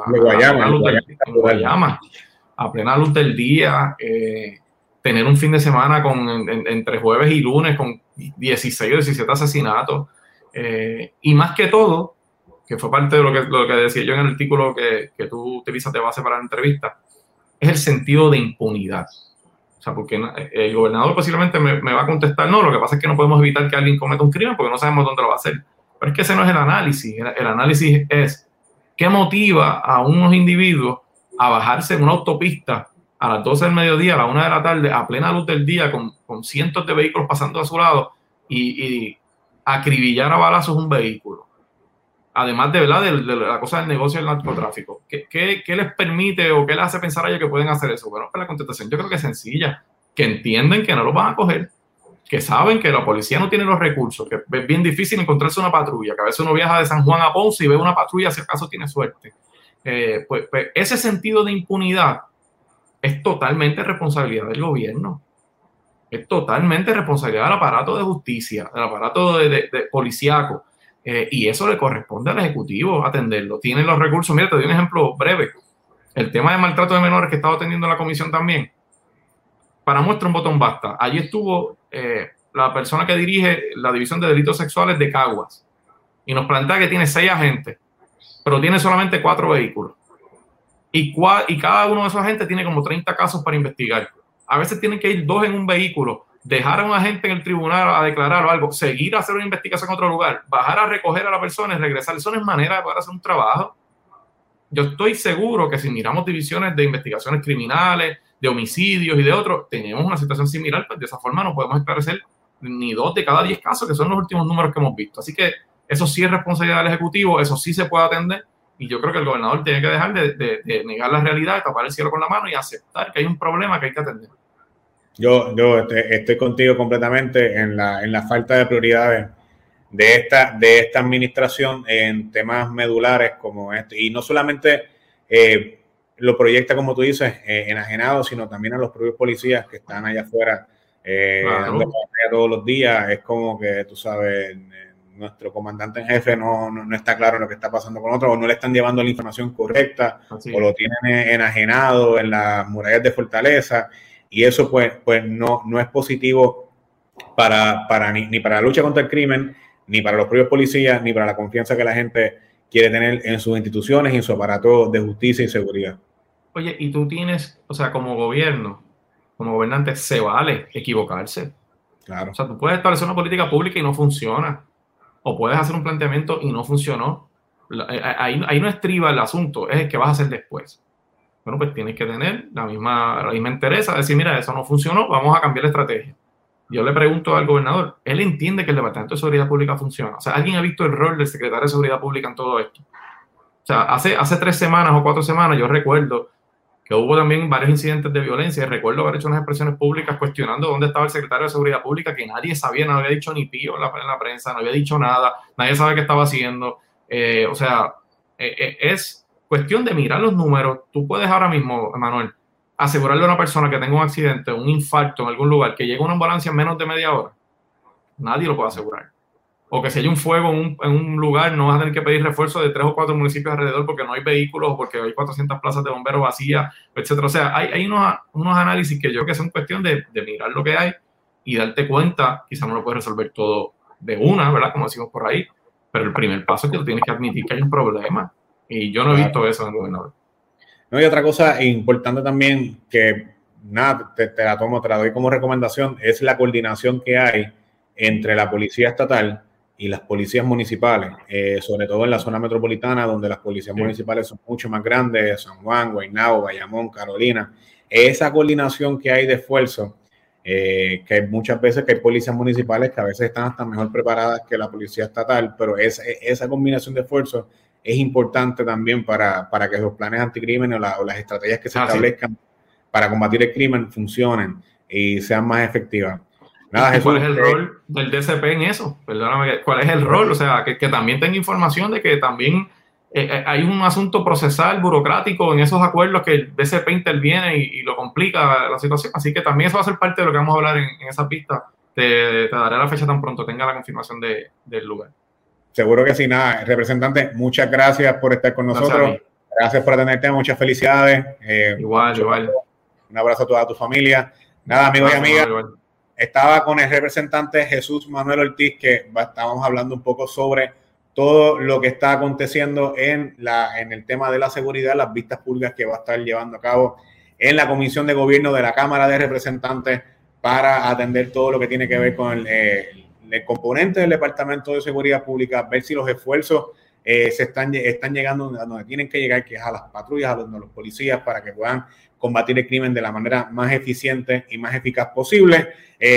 en Guayama, a plena luz del día, tener un fin de semana entre jueves y lunes con 16 o 17 asesinatos, y más que todo, que fue parte de lo que decía yo en el artículo que tú utilizas de base para la entrevista, es el sentido de impunidad. O sea, porque el gobernador posiblemente me va a contestar, no, lo que pasa es que no podemos evitar que alguien cometa un crimen porque no sabemos dónde lo va a hacer. Pero es que ese no es el análisis. El análisis es qué motiva a unos individuos a bajarse en una autopista a las 12 del mediodía, a la 1 de la tarde, a plena luz del día, con cientos de vehículos pasando a su lado y acribillar a balazos un vehículo. Además de la cosa del negocio del narcotráfico. ¿Qué les permite o qué les hace pensar a ellos que pueden hacer eso? Bueno, pues la contestación yo creo que es sencilla, que entienden que no lo van a coger, que saben que la policía no tiene los recursos, que es bien difícil encontrarse una patrulla, que a veces uno viaja de San Juan a Ponce y ve una patrulla si acaso tiene suerte. Pues ese sentido de impunidad es totalmente responsabilidad del gobierno. Es totalmente responsabilidad del aparato de justicia, del aparato de policíaco. Y eso le corresponde al Ejecutivo atenderlo. Tienen los recursos. Mira, te doy un ejemplo breve. El tema de maltrato de menores que estaba atendiendo la comisión también. Para muestra un botón basta. Allí estuvo la persona que dirige la División de Delitos Sexuales de Caguas y nos plantea que tiene 6 agentes, pero tiene solamente 4 vehículos. Y cada uno de esos agentes tiene como 30 casos para investigar. A veces tienen que ir 2 en un vehículo, dejar a un agente en el tribunal a declarar o algo, seguir a hacer una investigación en otro lugar, bajar a recoger a la persona y regresar. Eso no es manera de poder hacer un trabajo. Yo estoy seguro que si miramos divisiones de investigaciones criminales, de homicidios y de otros, tenemos una situación similar, pues de esa forma no podemos esclarecer ni 2 de cada 10 casos, que son los últimos números que hemos visto. Así que eso sí es responsabilidad del Ejecutivo, eso sí se puede atender, y yo creo que el gobernador tiene que dejar de negar la realidad, de tapar el cielo con la mano y aceptar que hay un problema que hay que atender. Yo estoy contigo completamente en la falta de prioridades de esta administración en temas medulares como este. Y no solamente lo proyecta, como tú dices, enajenado, sino también a los propios policías que están allá afuera dando batalla todos los días. Es como que, tú sabes, nuestro comandante en jefe no está claro en lo que está pasando con otros, o no le están llevando la información correcta, o lo tienen enajenado en las murallas de Fortaleza. Y eso pues no es positivo ni para la lucha contra el crimen, ni para los propios policías, ni para la confianza que la gente quiere tener en sus instituciones y en su aparato de justicia y seguridad. Oye, y tú tienes, o sea, como gobierno, como gobernante, se vale equivocarse. Claro. O sea, tú puedes establecer una política pública y no funciona. O puedes hacer un planteamiento y no funcionó. Ahí no estriba el asunto, es el que vas a hacer después. Bueno, pues tienes que tener la misma entereza, decir, mira, eso no funcionó, vamos a cambiar la estrategia. Yo le pregunto al gobernador, él entiende que el Departamento de Seguridad Pública funciona. O sea, ¿alguien ha visto el rol del secretario de Seguridad Pública en todo esto? O sea, hace 3 semanas o 4 semanas yo recuerdo que hubo también varios incidentes de violencia y recuerdo haber hecho unas expresiones públicas cuestionando dónde estaba el secretario de Seguridad Pública, que nadie sabía, no había dicho ni pío en la prensa, no había dicho nada, nadie sabe qué estaba haciendo. O sea, es cuestión de mirar los números. Tú puedes ahora mismo, Manuel, asegurarle a una persona que tenga un accidente, un infarto en algún lugar, que llegue una ambulancia en menos de media hora. Nadie lo puede asegurar. O que si hay un fuego en un lugar, no vas a tener que pedir refuerzo de 3 o 4 municipios alrededor porque no hay vehículos o porque hay 400 plazas de bomberos vacías, etcétera. O sea, hay unos análisis que yo creo que son cuestión de mirar lo que hay y darte cuenta. Quizás no lo puedes resolver todo de una, ¿verdad? Como decimos por ahí. Pero el primer paso es que tú tienes que admitir que hay un problema. Y yo no he visto eso en el gobernador. No, y otra cosa importante también que, nada, te la doy como recomendación, es la coordinación que hay entre la policía estatal y las policías municipales, sobre todo en la zona metropolitana, donde las policías municipales son mucho más grandes, San Juan, Guaynabo, Bayamón, Carolina. Esa coordinación que hay de esfuerzo, que muchas veces que hay policías municipales que a veces están hasta mejor preparadas que la policía estatal, pero esa combinación de esfuerzos es importante también para que los planes anticrimen o las estrategias que se establezcan para combatir el crimen funcionen y sean más efectivas. Nada, Jesús, ¿cuál es el rol del DCP en eso? Perdóname, ¿cuál es el rol? O sea, que también tenga información de que también hay un asunto procesal, burocrático en esos acuerdos que el DCP interviene y lo complica la situación. Así que también eso va a ser parte de lo que vamos a hablar en esa pista. Te daré la fecha tan pronto tenga la confirmación del lugar. Seguro que sí. Nada, representante, muchas gracias por estar con nosotros. Gracias por atenderte. Muchas felicidades. Igual. Un abrazo a toda tu familia. Nada, amigos y amigas. Estaba con el representante Jesús Manuel Ortiz, que estábamos hablando un poco sobre todo lo que está aconteciendo en el tema de la seguridad, las vistas públicas que va a estar llevando a cabo en la Comisión de Gobierno de la Cámara de Representantes para atender todo lo que tiene que ver con el componente del Departamento de Seguridad Pública, ver si los esfuerzos están llegando a donde tienen que llegar, que es a las patrullas, a los policías, para que puedan combatir el crimen de la manera más eficiente y más eficaz posible.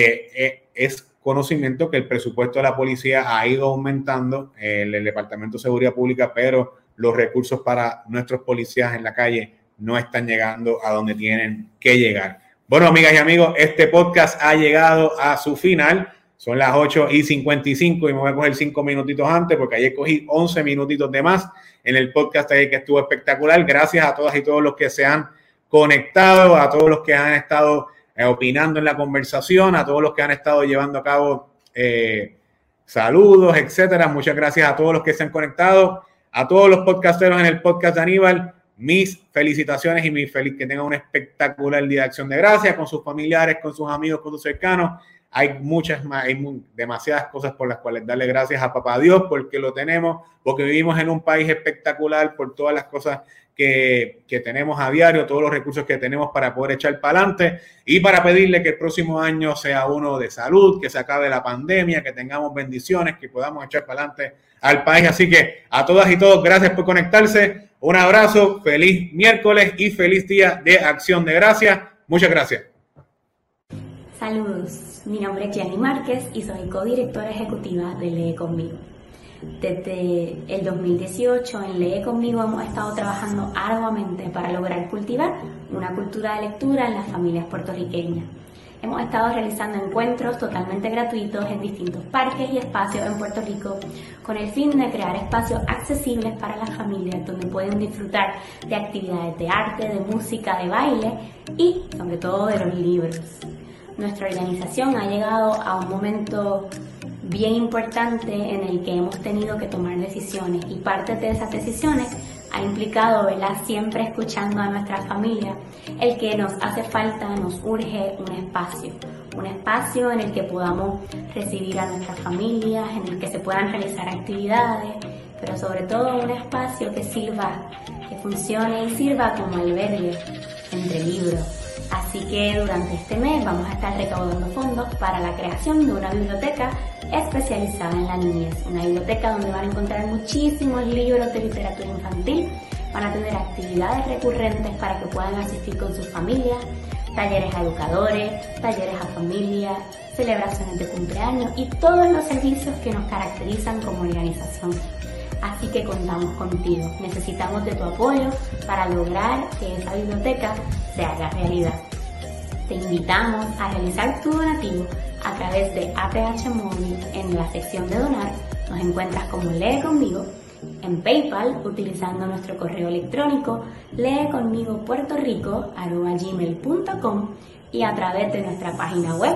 Es conocimiento que el presupuesto de la policía ha ido aumentando en el Departamento de Seguridad Pública, pero los recursos para nuestros policías en la calle no están llegando a donde tienen que llegar. Bueno, amigas y amigos, este podcast ha llegado a su final. Son las 8:55 y me voy a coger 5 minutitos antes porque ayer cogí 11 minutitos de más en el podcast ayer, que estuvo espectacular. Gracias a todas y todos los que se han conectado, a todos los que han estado opinando en la conversación, a todos los que han estado llevando a cabo saludos, etcétera. Muchas gracias a todos los que se han conectado, a todos los podcasteros en el podcast de Aníbal. Mis felicitaciones y que tengan un espectacular día de Acción de Gracias con sus familiares, con sus amigos, con sus cercanos. Hay demasiadas cosas por las cuales darle gracias a Papá Dios, porque lo tenemos, porque vivimos en un país espectacular, por todas las cosas que tenemos a diario, todos los recursos que tenemos para poder echar para adelante y para pedirle que el próximo año sea uno de salud, que se acabe la pandemia, que tengamos bendiciones, que podamos echar para adelante al país. Así que a todas y todos, gracias por conectarse. Un abrazo, feliz miércoles y feliz día de Acción de Gracias. Muchas gracias. Saludos, mi nombre es Gianni Márquez y soy codirectora ejecutiva de Lee Conmigo. Desde el 2018 en Lee Conmigo hemos estado trabajando arduamente para lograr cultivar una cultura de lectura en las familias puertorriqueñas. Hemos estado realizando encuentros totalmente gratuitos en distintos parques y espacios en Puerto Rico con el fin de crear espacios accesibles para las familias donde pueden disfrutar de actividades de arte, de música, de baile y sobre todo de los libros. Nuestra organización ha llegado a un momento bien importante en el que hemos tenido que tomar decisiones y parte de esas decisiones ha implicado, ¿verdad?, siempre escuchando a nuestra familia, el que nos hace falta, nos urge un espacio, un espacio en el que podamos recibir a nuestras familias, en el que se puedan realizar actividades, pero sobre todo un espacio que sirva, que funcione y sirva como albergue entre libros. Así que durante este mes vamos a estar recaudando fondos para la creación de una biblioteca especializada en la niñez. Una biblioteca donde van a encontrar muchísimos libros de literatura infantil, van a tener actividades recurrentes para que puedan asistir con sus familias, talleres a educadores, talleres a familias, celebraciones de cumpleaños y todos los servicios que nos caracterizan como organización. Así que contamos contigo. Necesitamos de tu apoyo para lograr que esa biblioteca se haga realidad. Te invitamos a realizar tu donativo a través de ATH Móvil en la sección de donar. Nos encuentras como Lee Conmigo, en PayPal utilizando nuestro correo electrónico leeconmigopuertorico@gmail.com y a través de nuestra página web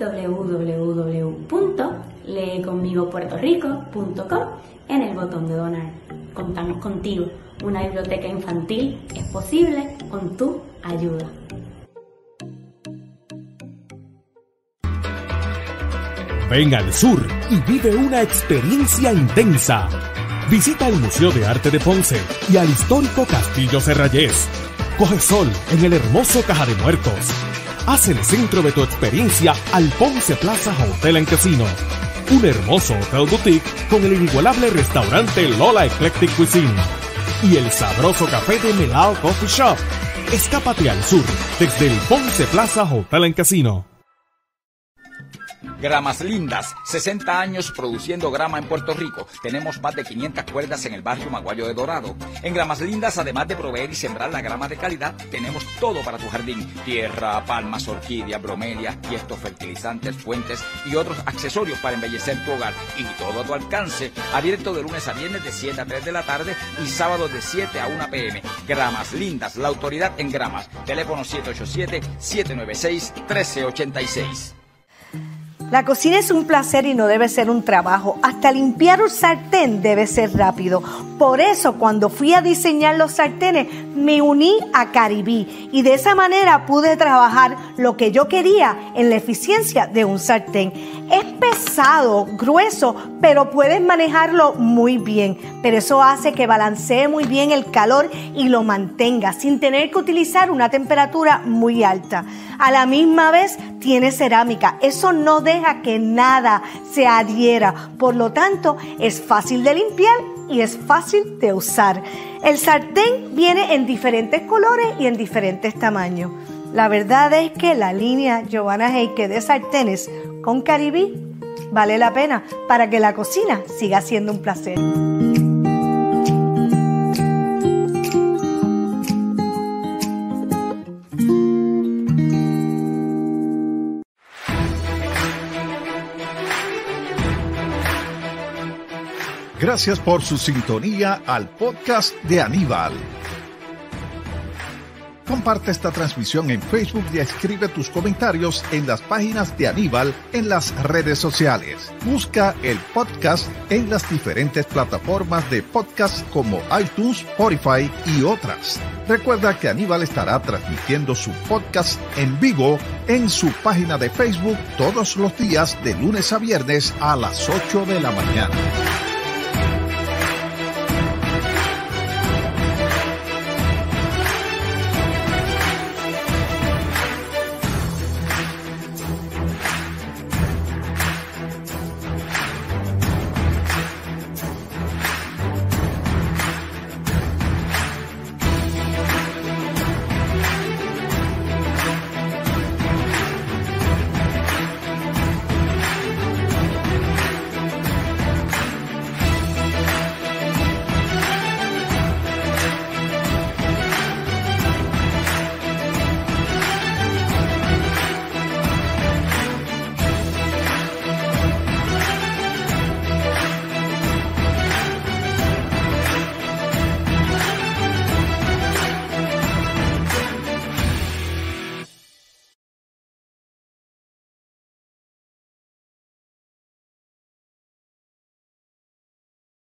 www.leeconmigopuertorico.com en el botón de donar. Contamos contigo. Una biblioteca infantil es posible con tu ayuda. Ven al sur y vive una experiencia intensa. Visita el Museo de Arte de Ponce y al histórico Castillo Serrayés. Coge sol en el hermoso Caja de Muertos. Haz el centro de tu experiencia al Ponce Plaza Hotel and Casino. Un hermoso hotel boutique con el inigualable restaurante Lola Eclectic Cuisine y el sabroso café de Melao Coffee Shop. Escápate al sur desde el Ponce Plaza Hotel and Casino. Gramas Lindas, 60 años produciendo grama en Puerto Rico. Tenemos más de 500 cuerdas en el barrio Maguayo de Dorado. En Gramas Lindas, además de proveer y sembrar la grama de calidad, tenemos todo para tu jardín. Tierra, palmas, orquídeas, bromelias, tiestos, fertilizantes, fuentes y otros accesorios para embellecer tu hogar. Y todo a tu alcance. Abierto de lunes a viernes de 7 a 3 de la tarde y sábados de 7 a 1 p.m. Gramas Lindas, la autoridad en gramas. Teléfono 787-796-1386. La cocina es un placer y no debe ser un trabajo. Hasta limpiar un sartén debe ser rápido. Por eso, cuando fui a diseñar los sartenes, me uní a Caribí y de esa manera pude trabajar lo que yo quería en la eficiencia de un sartén. Es pesado, grueso, pero puedes manejarlo muy bien. Pero eso hace que balancee muy bien el calor y lo mantenga sin tener que utilizar una temperatura muy alta. A la misma vez tiene cerámica. Eso no deja que nada se adhiera. Por lo tanto, es fácil de limpiar y es fácil de usar. El sartén viene en diferentes colores y en diferentes tamaños. La verdad es que la línea Giovanna Heike de sartenes con Caribí vale la pena para que la cocina siga siendo un placer. Gracias por su sintonía al podcast de Aníbal. Comparte esta transmisión en Facebook y escribe tus comentarios en las páginas de Aníbal en las redes sociales. Busca el podcast en las diferentes plataformas de podcast como iTunes, Spotify y otras. Recuerda que Aníbal estará transmitiendo su podcast en vivo en su página de Facebook todos los días de lunes a viernes a las 8 de la mañana.